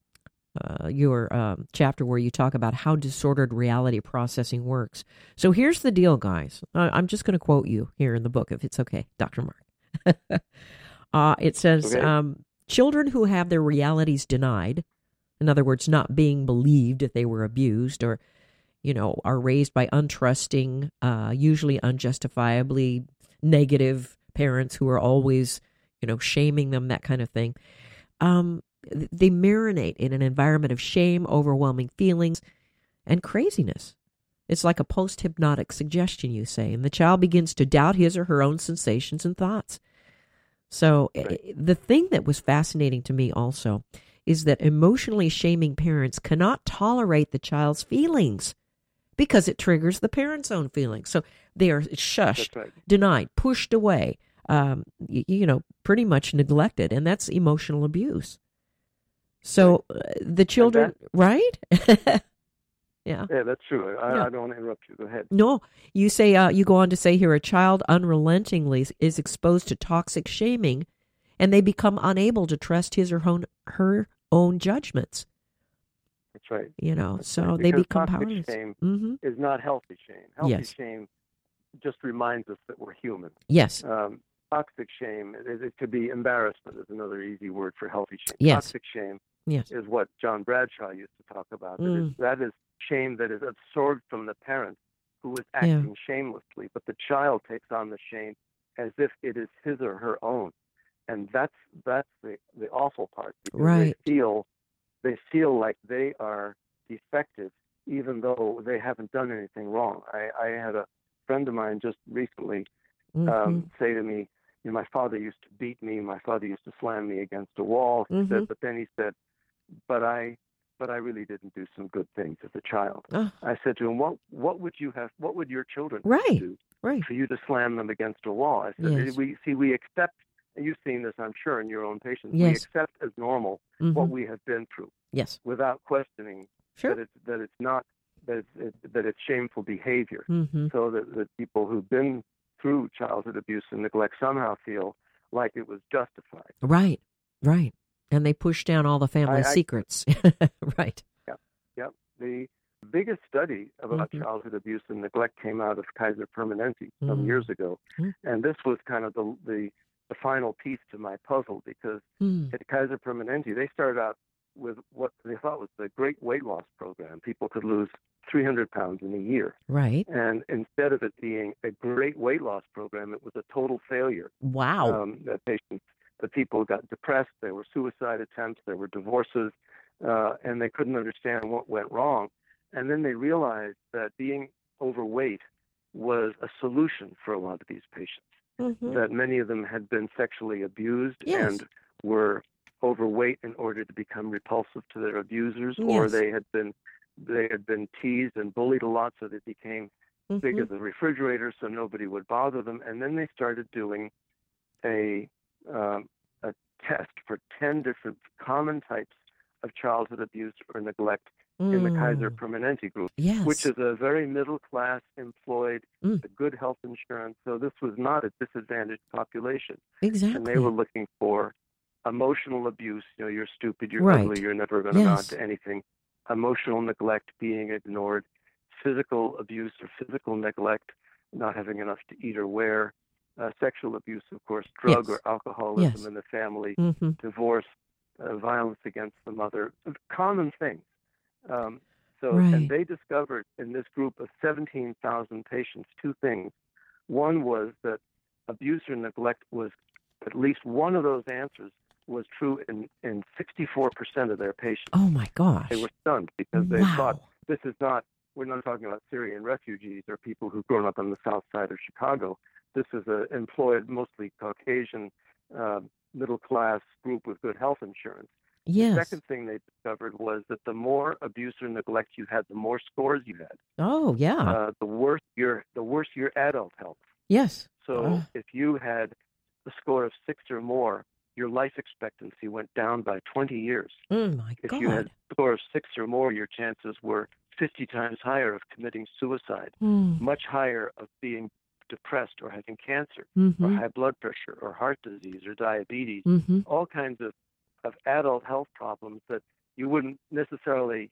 Speaker 1: uh, your um, chapter where you talk about how disordered reality processing works. So here's the deal, guys. Uh, I'm just going to quote you here in the book, if it's okay, Doctor Mark. uh, it says,
Speaker 3: Okay.
Speaker 1: um, children who have their realities denied, in other words, not being believed if they were abused, or, you know, are raised by untrusting, uh, usually unjustifiably negative parents who are always, you know, shaming them, that kind of thing. Um, they marinate in an environment of shame, overwhelming feelings, and craziness. It's like a post-hypnotic suggestion, you say, and the child begins to doubt his or her own sensations and thoughts. So
Speaker 3: Right.
Speaker 1: uh, the thing that was fascinating to me also is that emotionally shaming parents cannot tolerate the child's feelings because it triggers the parent's own feelings. So they are shushed,
Speaker 3: That's right.
Speaker 1: denied, pushed away, um, you, you know, pretty much neglected, and that's emotional abuse. So uh, the children, right? yeah.
Speaker 3: Yeah, that's true. I,
Speaker 1: Yeah.
Speaker 3: I don't want to interrupt you. Go ahead.
Speaker 1: No, you say, uh, you go on to say here, a child unrelentingly is exposed to toxic shaming, and they become unable to trust his or own, her own judgments.
Speaker 3: That's right.
Speaker 1: You know,
Speaker 3: That's
Speaker 1: so
Speaker 3: right.
Speaker 1: they
Speaker 3: Because
Speaker 1: become
Speaker 3: toxic
Speaker 1: powerless.
Speaker 3: shame
Speaker 1: Mm-hmm.
Speaker 3: is not healthy shame. Healthy
Speaker 1: Yes.
Speaker 3: shame just reminds us that we're human.
Speaker 1: Yes.
Speaker 3: Um, toxic shame, it, it could be embarrassment is another easy word for healthy shame.
Speaker 1: Yes.
Speaker 3: Toxic shame
Speaker 1: Yes.
Speaker 3: is what John Bradshaw used to talk about. That,
Speaker 1: Mm.
Speaker 3: is, that is shame that is absorbed from the parent who is
Speaker 1: Yeah.
Speaker 3: acting shamelessly, but the child takes on the shame as if it is his or her own. And that's that's the, the awful part, because
Speaker 1: Right.
Speaker 3: they feel they feel like they are defective even though they haven't done anything wrong. I, I had a friend of mine just recently
Speaker 1: Mm-hmm.
Speaker 3: um, say to me, you know, my father used to beat me, my father used to slam me against a wall. He
Speaker 1: Mhm.
Speaker 3: said, but then he said, but I but I really didn't do some good things as a child.
Speaker 1: Oh,
Speaker 3: I said to him, what what would you have what would your children
Speaker 1: Right.
Speaker 3: do
Speaker 1: right.
Speaker 3: for you to slam them against a wall? I said,
Speaker 1: Yes.
Speaker 3: we see we accept, and you've seen this, I'm sure, in your own patients, we
Speaker 1: Yes.
Speaker 3: accept as normal
Speaker 1: Mhm.
Speaker 3: what we have been through
Speaker 1: Yes.
Speaker 3: without questioning
Speaker 1: Sure.
Speaker 3: that it's that it's not that it's, it, that it's shameful behavior.
Speaker 1: Mm-hmm.
Speaker 3: So that the people who've been through childhood abuse and neglect somehow feel like it was justified.
Speaker 1: Right. Right. And they push down all the family
Speaker 3: I- I-
Speaker 1: secrets. right.
Speaker 3: Yep. The biggest study about
Speaker 1: Mhm.
Speaker 3: childhood abuse and neglect came out of Kaiser Permanente some
Speaker 1: Mm.
Speaker 3: years ago,
Speaker 1: Mm.
Speaker 3: and this was kind of the, the the final piece to my puzzle, because
Speaker 1: Mm.
Speaker 3: at Kaiser Permanente they started out with what they thought was the great weight loss program. People could lose three hundred pounds in a year,
Speaker 1: Right.
Speaker 3: and instead of it being a great weight loss program, it was a total failure.
Speaker 1: Wow.
Speaker 3: Um, the patients, the people got depressed. There were suicide attempts. There were divorces, uh, and they couldn't understand what went wrong. And then they realized that being overweight was a solution for a lot of these patients.
Speaker 1: Mhm.
Speaker 3: That many of them had been sexually abused
Speaker 1: Yes.
Speaker 3: and were overweight in order to become repulsive to their abusers, or
Speaker 1: Yes.
Speaker 3: they had been they had been teased and bullied a lot, so they became big
Speaker 1: Mhm.
Speaker 3: as a refrigerator, so nobody would bother them. And then they started doing a um, a test for ten different common types of childhood abuse or neglect
Speaker 1: mm.
Speaker 3: in the Kaiser Permanente group,
Speaker 1: yes.
Speaker 3: which is a very middle-class, employed,
Speaker 1: mm.
Speaker 3: good health insurance. So this was not a disadvantaged population.
Speaker 1: Exactly.
Speaker 3: And they were looking for emotional abuse. You know, you're stupid, you're
Speaker 1: right.
Speaker 3: ugly, you're never going to
Speaker 1: yes.
Speaker 3: amount to anything. Emotional neglect, being ignored. Physical abuse or physical neglect, not having enough to eat or wear. Uh, sexual abuse, of course, drug
Speaker 1: yes.
Speaker 3: or alcoholism
Speaker 1: yes.
Speaker 3: in the family,
Speaker 1: mm-hmm.
Speaker 3: divorce, uh, violence against the mother, common things. Um, so,
Speaker 1: right.
Speaker 3: and they discovered in this group of seventeen thousand patients two things. One was that abuse or neglect was, at least one of those answers was true in, in sixty-four percent of their patients.
Speaker 1: Oh, my gosh.
Speaker 3: They were stunned because they
Speaker 1: wow.
Speaker 3: thought, this is not, we're not talking about Syrian refugees or people who've grown up on the south side of Chicago. This is an employed, mostly Caucasian, uh, middle-class group with good health insurance.
Speaker 1: Yes.
Speaker 3: The second thing they discovered was that the more abuse or neglect you had, the more scores you had.
Speaker 1: Oh, yeah.
Speaker 3: Uh, the worse your the worse your adult health.
Speaker 1: Yes.
Speaker 3: So
Speaker 1: uh.
Speaker 3: if you had a score of six or more, your life expectancy went down by twenty years.
Speaker 1: Oh, my
Speaker 3: if
Speaker 1: God.
Speaker 3: you had a score of six or more, your chances were fifty times higher of committing suicide,
Speaker 1: mm.
Speaker 3: much higher of being depressed or having cancer
Speaker 1: mm-hmm.
Speaker 3: or high blood pressure or heart disease or diabetes,
Speaker 1: mm-hmm.
Speaker 3: all kinds of, of adult health problems that you wouldn't necessarily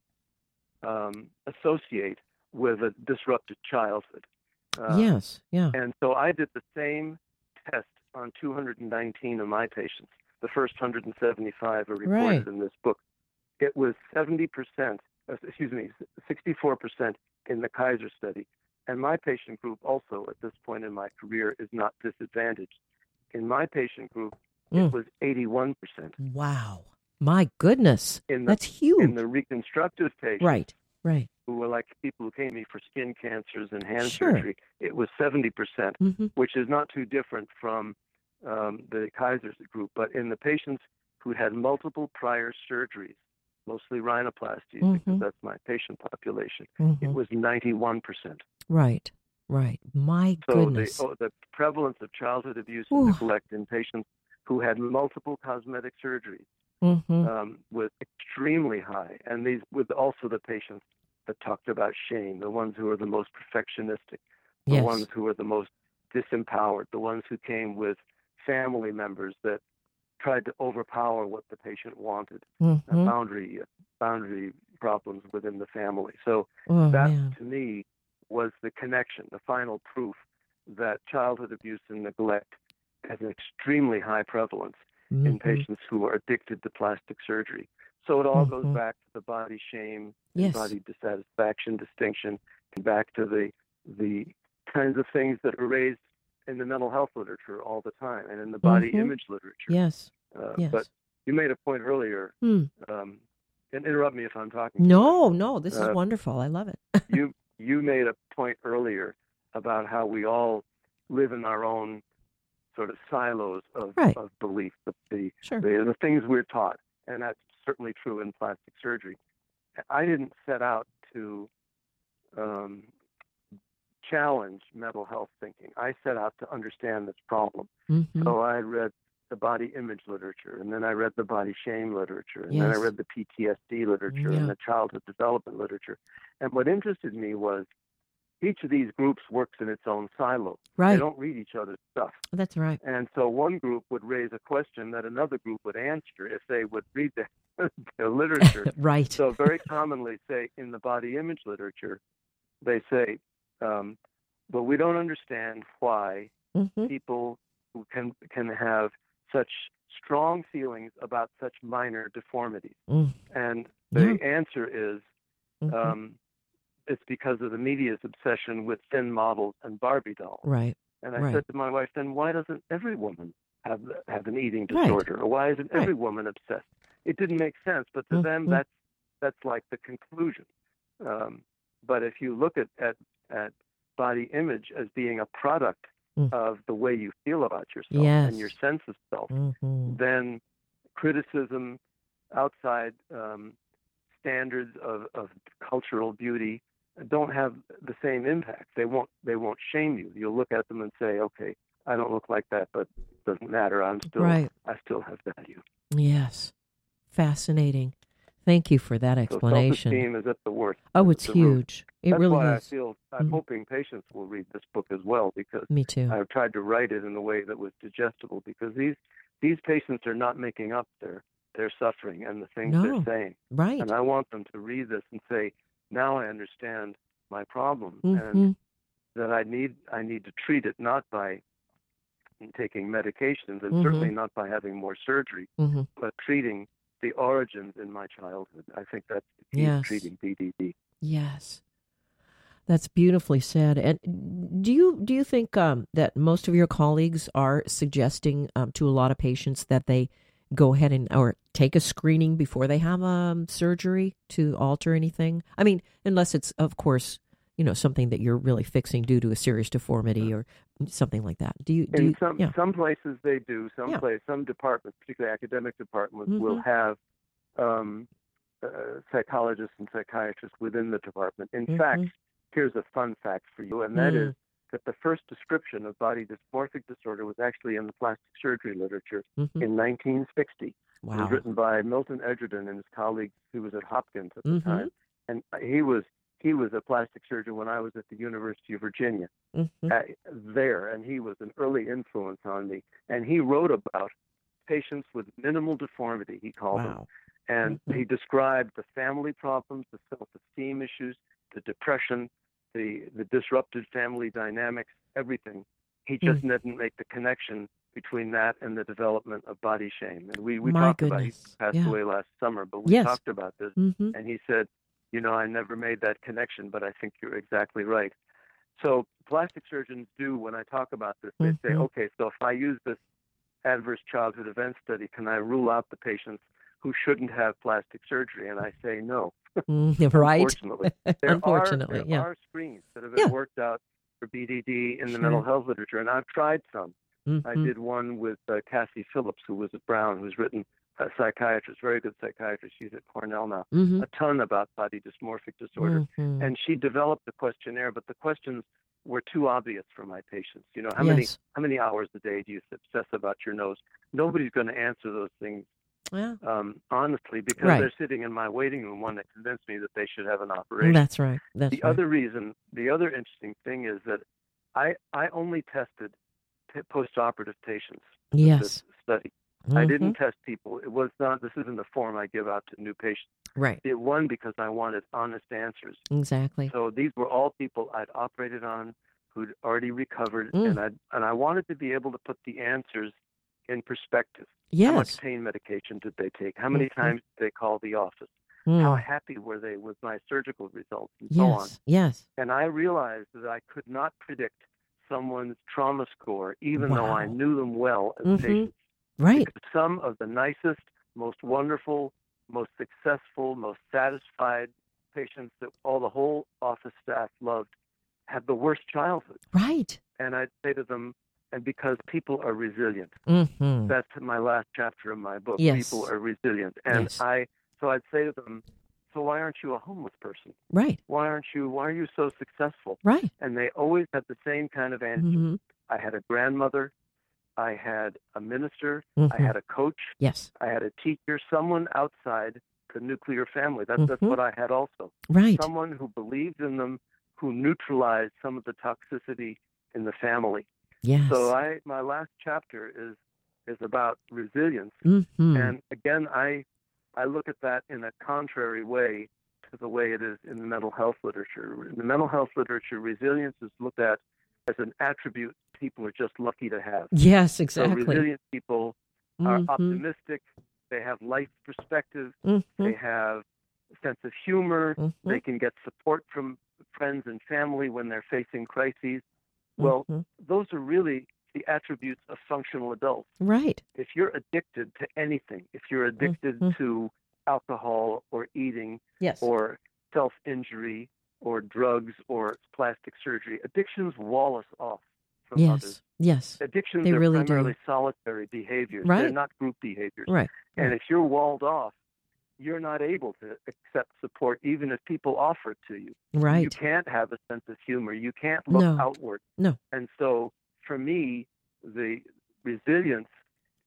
Speaker 3: um, associate with a disrupted childhood. Uh,
Speaker 1: yes, yeah.
Speaker 3: And so I did the same test on two hundred nineteen of my patients. The first one hundred seventy-five are reported
Speaker 1: right.
Speaker 3: in this book. It was seventy percent, uh, excuse me, sixty-four percent in the Kaiser study. And my patient group also, at this point in my career, is not disadvantaged. In my patient group,
Speaker 1: mm.
Speaker 3: it was eighty-one percent.
Speaker 1: Wow. My goodness.
Speaker 3: In the,
Speaker 1: That's huge.
Speaker 3: In the reconstructive patients,
Speaker 1: right, right.
Speaker 3: who were like people who came to me for skin cancers and hand
Speaker 1: sure.
Speaker 3: surgery, it was seventy percent,
Speaker 1: mm-hmm.
Speaker 3: which is not too different from um, the Kaiser's group. But in the patients who had multiple prior surgeries, mostly rhinoplasties,
Speaker 1: mm-hmm.
Speaker 3: because that's my patient population,
Speaker 1: mm-hmm.
Speaker 3: it was ninety-one percent.
Speaker 1: Right, right. My
Speaker 3: so
Speaker 1: goodness.
Speaker 3: So the, oh, the prevalence of childhood abuse
Speaker 1: Ooh.
Speaker 3: and neglect in patients who had multiple cosmetic surgeries
Speaker 1: mm-hmm.
Speaker 3: um, was extremely high. And these with also the patients that talked about shame, the ones who are the most perfectionistic, the
Speaker 1: yes.
Speaker 3: ones who are the most disempowered, the ones who came with family members that tried to overpower what the patient wanted,
Speaker 1: mm-hmm.
Speaker 3: uh, boundary boundary problems within the family. So
Speaker 1: oh,
Speaker 3: that,
Speaker 1: man.
Speaker 3: to me, was the connection, the final proof that childhood abuse and neglect has an extremely high prevalence
Speaker 1: mm-hmm.
Speaker 3: in patients who are addicted to plastic surgery. So it all
Speaker 1: mm-hmm.
Speaker 3: goes back to the body shame,
Speaker 1: yes.
Speaker 3: body dissatisfaction, distinction, and back to the the kinds of things that are raised in the mental health literature all the time and in the body
Speaker 1: mm-hmm.
Speaker 3: image literature.
Speaker 1: Yes.
Speaker 3: Uh,
Speaker 1: yes.
Speaker 3: But you made a point earlier,
Speaker 1: hmm.
Speaker 3: um, and interrupt me if I'm talking.
Speaker 1: No, no, this
Speaker 3: uh,
Speaker 1: is wonderful. I love it.
Speaker 3: you you made a point earlier about how we all live in our own sort of silos of,
Speaker 1: right.
Speaker 3: of belief, the, the,
Speaker 1: sure.
Speaker 3: the, the things we're taught, and that's certainly true in plastic surgery. I didn't set out to um, challenge mental health thinking. I set out to understand this problem.
Speaker 1: Mm-hmm.
Speaker 3: So I read the body image literature, and then I read the body shame literature, and
Speaker 1: yes.
Speaker 3: then I read the P T S D literature
Speaker 1: yeah.
Speaker 3: and the childhood development literature. And what interested me was each of these groups works in its own silo.
Speaker 1: Right.
Speaker 3: They don't read each other's stuff.
Speaker 1: That's right.
Speaker 3: And so one group would raise a question that another group would answer if they would read the, the literature.
Speaker 1: right.
Speaker 3: So very commonly, say, in the body image literature, they say, um, but we don't understand why
Speaker 1: mm-hmm.
Speaker 3: people who can can have such strong feelings about such minor deformities.
Speaker 1: Mm.
Speaker 3: And the
Speaker 1: yeah.
Speaker 3: answer is
Speaker 1: mm-hmm.
Speaker 3: um, it's because of the media's obsession with thin models and Barbie dolls.
Speaker 1: Right.
Speaker 3: And I
Speaker 1: right.
Speaker 3: said to my wife, then why doesn't every woman have have an eating disorder?
Speaker 1: Right.
Speaker 3: Or why isn't every
Speaker 1: right.
Speaker 3: woman obsessed? It didn't make sense, but to
Speaker 1: mm-hmm.
Speaker 3: them, that's that's like the conclusion. Um, but if you look at, at, at body image as being a product
Speaker 1: mm.
Speaker 3: of the way you feel about yourself
Speaker 1: yes.
Speaker 3: and your sense of self,
Speaker 1: mm-hmm.
Speaker 3: then criticism, outside um, standards of, of cultural beauty don't have the same impact. They won't they won't shame you. You'll look at them and say, okay, I don't look like that, but it doesn't matter. I'm still
Speaker 1: right.
Speaker 3: I still have value.
Speaker 1: Yes. Fascinating. Thank you for that
Speaker 3: So
Speaker 1: explanation.
Speaker 3: self-esteem is at the worst.
Speaker 1: Oh, it's
Speaker 3: the root.
Speaker 1: huge. It
Speaker 3: That's
Speaker 1: really
Speaker 3: why
Speaker 1: is.
Speaker 3: I feel I'm
Speaker 1: Mhm.
Speaker 3: hoping patients will read this book as well, because
Speaker 1: Me too.
Speaker 3: I've tried to write it in a way that was digestible, because these these patients are not making up their their suffering and the things
Speaker 1: No.
Speaker 3: they're saying.
Speaker 1: Right.
Speaker 3: And I want them to read this and say, now I understand my problem,
Speaker 1: Mhm.
Speaker 3: and that I need I need to treat it not by taking medications, and
Speaker 1: Mhm.
Speaker 3: certainly not by having more surgery,
Speaker 1: Mhm.
Speaker 3: but treating the origins in my childhood. I think that's the key
Speaker 1: Yes.
Speaker 3: to treating B D D.
Speaker 1: Yes. That's beautifully said. And do you do you think um, that most of your colleagues are suggesting um, to a lot of patients that they go ahead and or take a screening before they have um, surgery to alter anything? I mean, unless it's, of course, you know, something that you're really fixing due to a serious deformity or something like that. Do you? Do
Speaker 3: In
Speaker 1: you,
Speaker 3: some
Speaker 1: yeah.
Speaker 3: some places they do. Some
Speaker 1: Yeah.
Speaker 3: place, some departments, particularly academic departments, will
Speaker 1: Mhm.
Speaker 3: have um, uh, psychologists and psychiatrists within the department. In
Speaker 1: Mhm.
Speaker 3: fact, here's a fun fact for you, and that
Speaker 1: Mm.
Speaker 3: is that the first description of body dysmorphic disorder was actually in the plastic surgery literature
Speaker 1: Mhm.
Speaker 3: in nineteen sixty. It
Speaker 1: Wow.
Speaker 3: was written by Milton Edgerton and his colleagues, who was at Hopkins at the
Speaker 1: Mhm.
Speaker 3: time, and he was he was a plastic surgeon when I was at the University of Virginia.
Speaker 1: Mhm.
Speaker 3: Uh, there, and he was an early influence on me. And he wrote about patients with minimal deformity, he called them.
Speaker 1: Wow.
Speaker 3: And
Speaker 1: Mhm.
Speaker 3: he described the family problems, the self-esteem issues, the depression, the, the disrupted family dynamics, everything. He just
Speaker 1: Mm.
Speaker 3: didn't make the connection between that and the development of body shame. And we, we
Speaker 1: My
Speaker 3: talked about, he
Speaker 1: goodness.
Speaker 3: passed
Speaker 1: Yeah.
Speaker 3: away last summer, but we
Speaker 1: Yes.
Speaker 3: talked about this.
Speaker 1: Mhm.
Speaker 3: And he said, you know, I never made that connection, but I think you're exactly right. So plastic surgeons do, when I talk about this, they say,
Speaker 1: Mhm.
Speaker 3: okay, so if I use this adverse childhood event study, can I rule out the patients who shouldn't have plastic surgery? And I say no.
Speaker 1: Mm, right.
Speaker 3: Unfortunately, there
Speaker 1: Unfortunately,
Speaker 3: are, there
Speaker 1: yeah.
Speaker 3: are screens that have been
Speaker 1: Yeah.
Speaker 3: worked out for B D D in the
Speaker 1: Sure.
Speaker 3: mental health literature, and I've tried some.
Speaker 1: Mhm.
Speaker 3: I did one with uh, Cassie Phillips, who was at Brown, who's written, a psychiatrist, very good psychiatrist. She's at Cornell now,
Speaker 1: Mhm.
Speaker 3: a ton about body dysmorphic disorder.
Speaker 1: Mhm.
Speaker 3: And she developed a questionnaire, but the questions were too obvious for my patients. You know, how many
Speaker 1: Yes.
Speaker 3: how many hours a day do you obsess about your nose? Nobody's going to answer those things
Speaker 1: Yeah.
Speaker 3: um, honestly, because
Speaker 1: Right.
Speaker 3: they're sitting in my waiting room wanting to convince me that they should have an operation.
Speaker 1: That's right. That's
Speaker 3: The
Speaker 1: right.
Speaker 3: other reason, the other interesting thing is that I I only tested p- post-operative patients in
Speaker 1: Yes.
Speaker 3: this study.
Speaker 1: Mhm.
Speaker 3: I didn't test people. It was not. This isn't the form I give out to new patients.
Speaker 1: Right.
Speaker 3: It one because I wanted honest answers.
Speaker 1: Exactly.
Speaker 3: So these were all people I'd operated on, who'd already recovered,
Speaker 1: Mm.
Speaker 3: and I and I wanted to be able to put the answers in perspective. How much
Speaker 1: Yes.
Speaker 3: pain medication did they take? How many
Speaker 1: Mhm.
Speaker 3: times did they call the office? How
Speaker 1: Mm.
Speaker 3: happy were they with my surgical results, and so on?
Speaker 1: Yes. Yes.
Speaker 3: And I realized that I could not predict someone's trauma score, even though I
Speaker 1: Wow.
Speaker 3: knew them well as
Speaker 1: Mhm.
Speaker 3: patients.
Speaker 1: Right.
Speaker 3: Because some of the nicest, most wonderful, most successful, most satisfied patients that all the whole office staff loved had the worst childhood.
Speaker 1: Right.
Speaker 3: And I'd say to them, and because people are resilient,
Speaker 1: Mhm.
Speaker 3: that's my last chapter of my book.
Speaker 1: Yes.
Speaker 3: People are resilient. And
Speaker 1: Yes.
Speaker 3: I, so I'd say to them, so why aren't you a homeless person?
Speaker 1: Right.
Speaker 3: Why aren't you, why are you so successful?
Speaker 1: Right.
Speaker 3: And they always had the same kind of answer.
Speaker 1: Mhm.
Speaker 3: I had a grandmother. I had a minister.
Speaker 1: Mhm.
Speaker 3: I had a coach.
Speaker 1: Yes.
Speaker 3: I had a teacher, someone outside the nuclear family. That's, that's
Speaker 1: Mhm.
Speaker 3: what I had also.
Speaker 1: Right.
Speaker 3: Someone who believed in them, who neutralized some of the toxicity in the family.
Speaker 1: Yes.
Speaker 3: So I, my last chapter is is about resilience.
Speaker 1: Mhm.
Speaker 3: And again, I I look at that in a contrary way to the way it is in the mental health literature. In the mental health literature, resilience is looked at as an attribute people are just lucky to have.
Speaker 1: Yes.
Speaker 3: So
Speaker 1: Exactly.
Speaker 3: resilient people are
Speaker 1: Mhm.
Speaker 3: optimistic. They have life perspective.
Speaker 1: Mhm.
Speaker 3: They have a sense of humor.
Speaker 1: Mhm.
Speaker 3: They can get support from friends and family when they're facing crises. Well,
Speaker 1: Mhm.
Speaker 3: those are really the attributes of functional adults.
Speaker 1: Right.
Speaker 3: If you're addicted to anything, if you're addicted
Speaker 1: Mhm.
Speaker 3: to alcohol or eating
Speaker 1: Yes.
Speaker 3: or self-injury or drugs or plastic surgery, addictions wall us off from
Speaker 1: Yes.
Speaker 3: others.
Speaker 1: Yes.
Speaker 3: Addictions
Speaker 1: They
Speaker 3: are
Speaker 1: really do.
Speaker 3: primarily solitary behaviors. They're
Speaker 1: Right.
Speaker 3: not group behaviors.
Speaker 1: Right.
Speaker 3: And
Speaker 1: Right.
Speaker 3: if you're walled off, you're not able to accept support even if people offer it to you. You
Speaker 1: Right.
Speaker 3: can't have a sense of humor. You can't look
Speaker 1: No.
Speaker 3: outward.
Speaker 1: No.
Speaker 3: And so for me, the resilience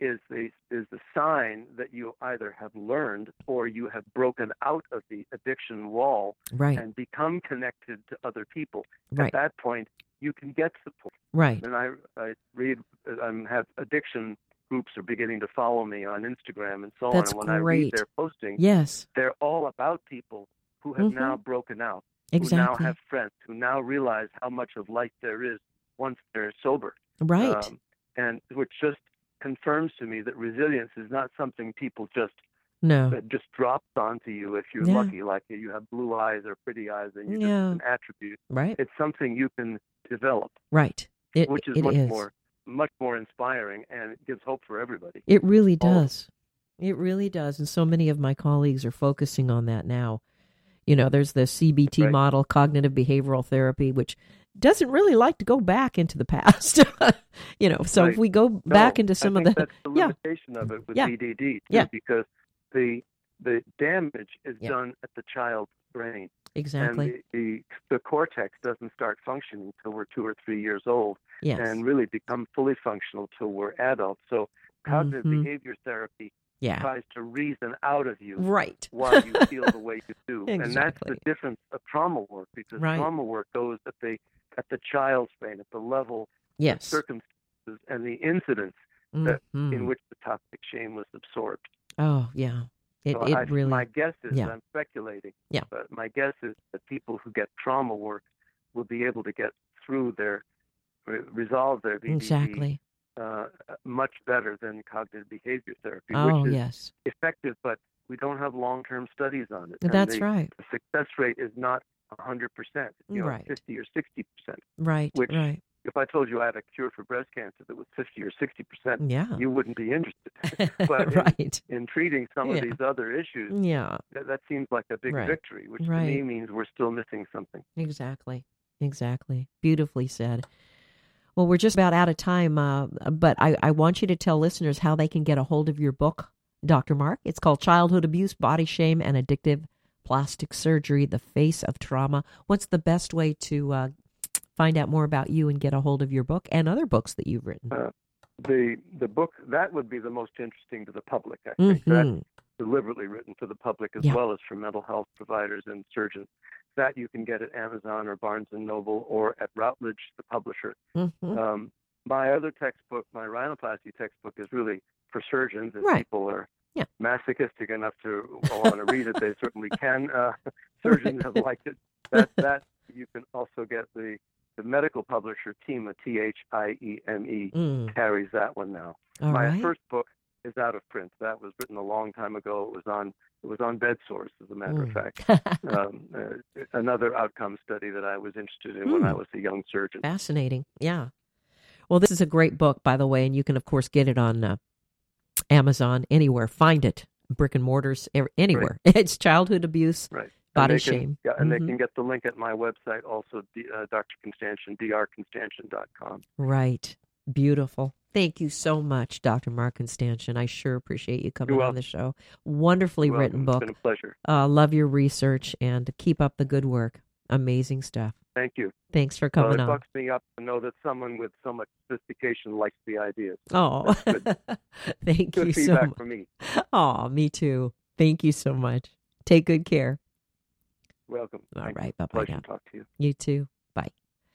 Speaker 3: is the is the sign that you either have learned or you have broken out of the addiction wall
Speaker 1: Right.
Speaker 3: and become connected to other people.
Speaker 1: Right.
Speaker 3: At that point, you can get support.
Speaker 1: Right.
Speaker 3: And I I read I have addiction groups are beginning to follow me on Instagram and so
Speaker 1: That's
Speaker 3: on. And when
Speaker 1: great.
Speaker 3: I read their postings,
Speaker 1: Yes.
Speaker 3: they're all about people who have
Speaker 1: Mhm.
Speaker 3: now broken out, who now
Speaker 1: Exactly.
Speaker 3: have friends, who now realize how much of life there is once they're sober.
Speaker 1: Right.
Speaker 3: Um, and which just confirms to me that resilience is not something people just
Speaker 1: No.
Speaker 3: that just drops onto you if you're
Speaker 1: Yeah.
Speaker 3: lucky, like you have blue eyes or pretty eyes, and you
Speaker 1: Yeah.
Speaker 3: just an attribute.
Speaker 1: Right.
Speaker 3: It's something you can develop,
Speaker 1: Right. It,
Speaker 3: which is
Speaker 1: it
Speaker 3: much
Speaker 1: is.
Speaker 3: more much more inspiring, and it gives hope for everybody.
Speaker 1: It really
Speaker 3: All of
Speaker 1: does. It really does. And so many of my colleagues are focusing on that now. You know, there's the C B T
Speaker 3: Right.
Speaker 1: model, cognitive behavioral therapy, which doesn't really like to go back into the past. you know, so
Speaker 3: Right.
Speaker 1: if we go
Speaker 3: No,
Speaker 1: back into some
Speaker 3: I
Speaker 1: of
Speaker 3: think
Speaker 1: the
Speaker 3: that's the
Speaker 1: yeah.
Speaker 3: limitation of it with
Speaker 1: Yeah.
Speaker 3: B D D, too,
Speaker 1: Yeah.
Speaker 3: because the the damage is
Speaker 1: Yeah.
Speaker 3: done at the child's brain.
Speaker 1: exactly.
Speaker 3: And the, the the cortex doesn't start functioning until we're two or three years old,
Speaker 1: yes.
Speaker 3: and really become fully functional till we're adults. So cognitive
Speaker 1: Mhm.
Speaker 3: behavior therapy
Speaker 1: yeah.
Speaker 3: tries to reason out of you
Speaker 1: Right.
Speaker 3: why you feel the way you do, and that's
Speaker 1: Exactly.
Speaker 3: the difference of trauma work, because
Speaker 1: Right.
Speaker 3: trauma work goes at the at the child's brain, at the level
Speaker 1: yes.
Speaker 3: of circumstances and the incidents that, in
Speaker 1: Mhm.
Speaker 3: which the toxic shame was absorbed.
Speaker 1: Oh, yeah. It,
Speaker 3: So
Speaker 1: it
Speaker 3: I,
Speaker 1: really.
Speaker 3: my guess is,
Speaker 1: yeah.
Speaker 3: I'm speculating,
Speaker 1: Yeah.
Speaker 3: but my guess is that people who get trauma work will be able to get through their, re- resolve their B D D
Speaker 1: Exactly.
Speaker 3: uh, much better than cognitive behavior therapy,
Speaker 1: Oh,
Speaker 3: which is
Speaker 1: yes.
Speaker 3: effective, but we don't have long-term studies on it. And
Speaker 1: That's
Speaker 3: the,
Speaker 1: right.
Speaker 3: the success rate is not one hundred percent, you know,
Speaker 1: Right.
Speaker 3: fifty or sixty percent.
Speaker 1: Right.
Speaker 3: which-
Speaker 1: right.
Speaker 3: If I told you I had a cure for breast cancer that was fifty or sixty percent,
Speaker 1: Yeah.
Speaker 3: you wouldn't be interested. But in-
Speaker 1: right.
Speaker 3: in treating some of
Speaker 1: Yeah.
Speaker 3: these other issues,
Speaker 1: Yeah.
Speaker 3: that, that seems like a big
Speaker 1: Right.
Speaker 3: victory, which
Speaker 1: Right.
Speaker 3: to me means we're still missing something.
Speaker 1: Exactly. Exactly. Beautifully said. Well, we're just about out of time, uh, but I, I want you to tell listeners how they can get a hold of your book, Doctor Mark. It's called Childhood Abuse, Body Shame, and Addictive Plastic Surgery, The Face of Trauma. What's the best way to uh, find out more about you and get a hold of your book and other books that you've written?
Speaker 3: Uh, the the book, that would be the most interesting to the public, I think.
Speaker 1: Mhm.
Speaker 3: That's deliberately written for the public as
Speaker 1: Yeah.
Speaker 3: well as for mental health providers and surgeons. That you can get at Amazon or Barnes and Noble or at Routledge, the publisher.
Speaker 1: Mhm.
Speaker 3: Um, my other textbook, my rhinoplasty textbook, is really for surgeons. If
Speaker 1: Right.
Speaker 3: people are
Speaker 1: Yeah.
Speaker 3: masochistic enough to want to read it, they certainly can. Uh, surgeons have liked it. That that you can also get the the medical publisher Thieme, T H I E M E,
Speaker 1: Mm.
Speaker 3: carries that one now.
Speaker 1: All
Speaker 3: my
Speaker 1: right.
Speaker 3: first book is out of print. That was written a long time ago. It was on it was on BedSource, as a matter
Speaker 1: Mm.
Speaker 3: of fact. um, uh, another outcome study that I was interested in when
Speaker 1: Mm.
Speaker 3: I was a young surgeon.
Speaker 1: Fascinating. Yeah. Well, this is a great book, by the way, and you can, of course, get it on uh, Amazon, anywhere. Find it. Brick and mortars, er- anywhere. It's Childhood Abuse,
Speaker 3: Right.
Speaker 1: Body
Speaker 3: and they can,
Speaker 1: Shame.
Speaker 3: Yeah, and
Speaker 1: Mhm.
Speaker 3: they can get the link at my website, also, D, uh, Doctor Constantian, d r constantian dot com.
Speaker 1: Right. Beautiful. Thank you so much, Doctor Mark Constantian. I sure appreciate you coming
Speaker 3: You're
Speaker 1: on
Speaker 3: welcome.
Speaker 1: the show. Wonderfully
Speaker 3: You're
Speaker 1: written
Speaker 3: welcome.
Speaker 1: book.
Speaker 3: It's been a pleasure.
Speaker 1: Uh, love your research and keep up the good work. Amazing stuff.
Speaker 3: Thank you.
Speaker 1: Thanks for
Speaker 3: Well,
Speaker 1: coming
Speaker 3: it
Speaker 1: on.
Speaker 3: bucks me up to know that someone with so much sophistication likes the ideas.
Speaker 1: Oh,
Speaker 3: That's
Speaker 1: thank
Speaker 3: Good
Speaker 1: you so
Speaker 3: feedback
Speaker 1: much.
Speaker 3: from me.
Speaker 1: Oh, me too. Thank you so much. Take good care.
Speaker 3: Welcome.
Speaker 1: All
Speaker 3: Thank you.
Speaker 1: right. Bye-bye
Speaker 3: Pleasure
Speaker 1: now.
Speaker 3: to talk to you.
Speaker 1: You too. Bye.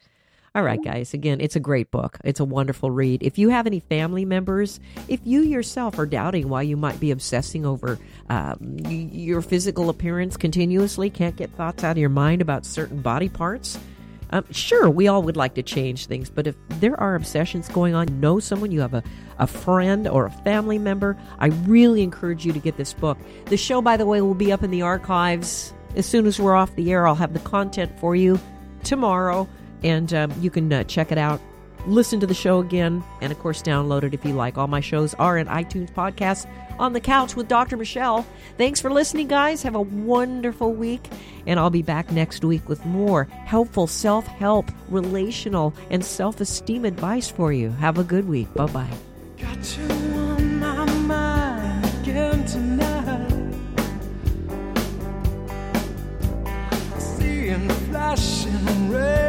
Speaker 1: All right, guys. Again, it's a great book. It's a wonderful read. If you have any family members, if you yourself are doubting why you might be obsessing over um, y- your physical appearance continuously, can't get thoughts out of your mind about certain body parts, um, sure, we all would like to change things. But if there are obsessions going on, you know someone, you have a, a friend or a family member, I really encourage you to get this book. The show, by the way, will be up in the archives. As soon as we're off the air, I'll have the content for you tomorrow. And um, you can uh, check it out, listen to the show again, and of course download it if you like. All my shows are in iTunes Podcasts on the Couch with Doctor Michelle. Thanks for listening, guys. Have a wonderful week, and I'll be back next week with more helpful self-help, relational, and self-esteem advice for you. Have a good week. Bye-bye.
Speaker 4: Got you on my mind again tonight. Seeing flashing red.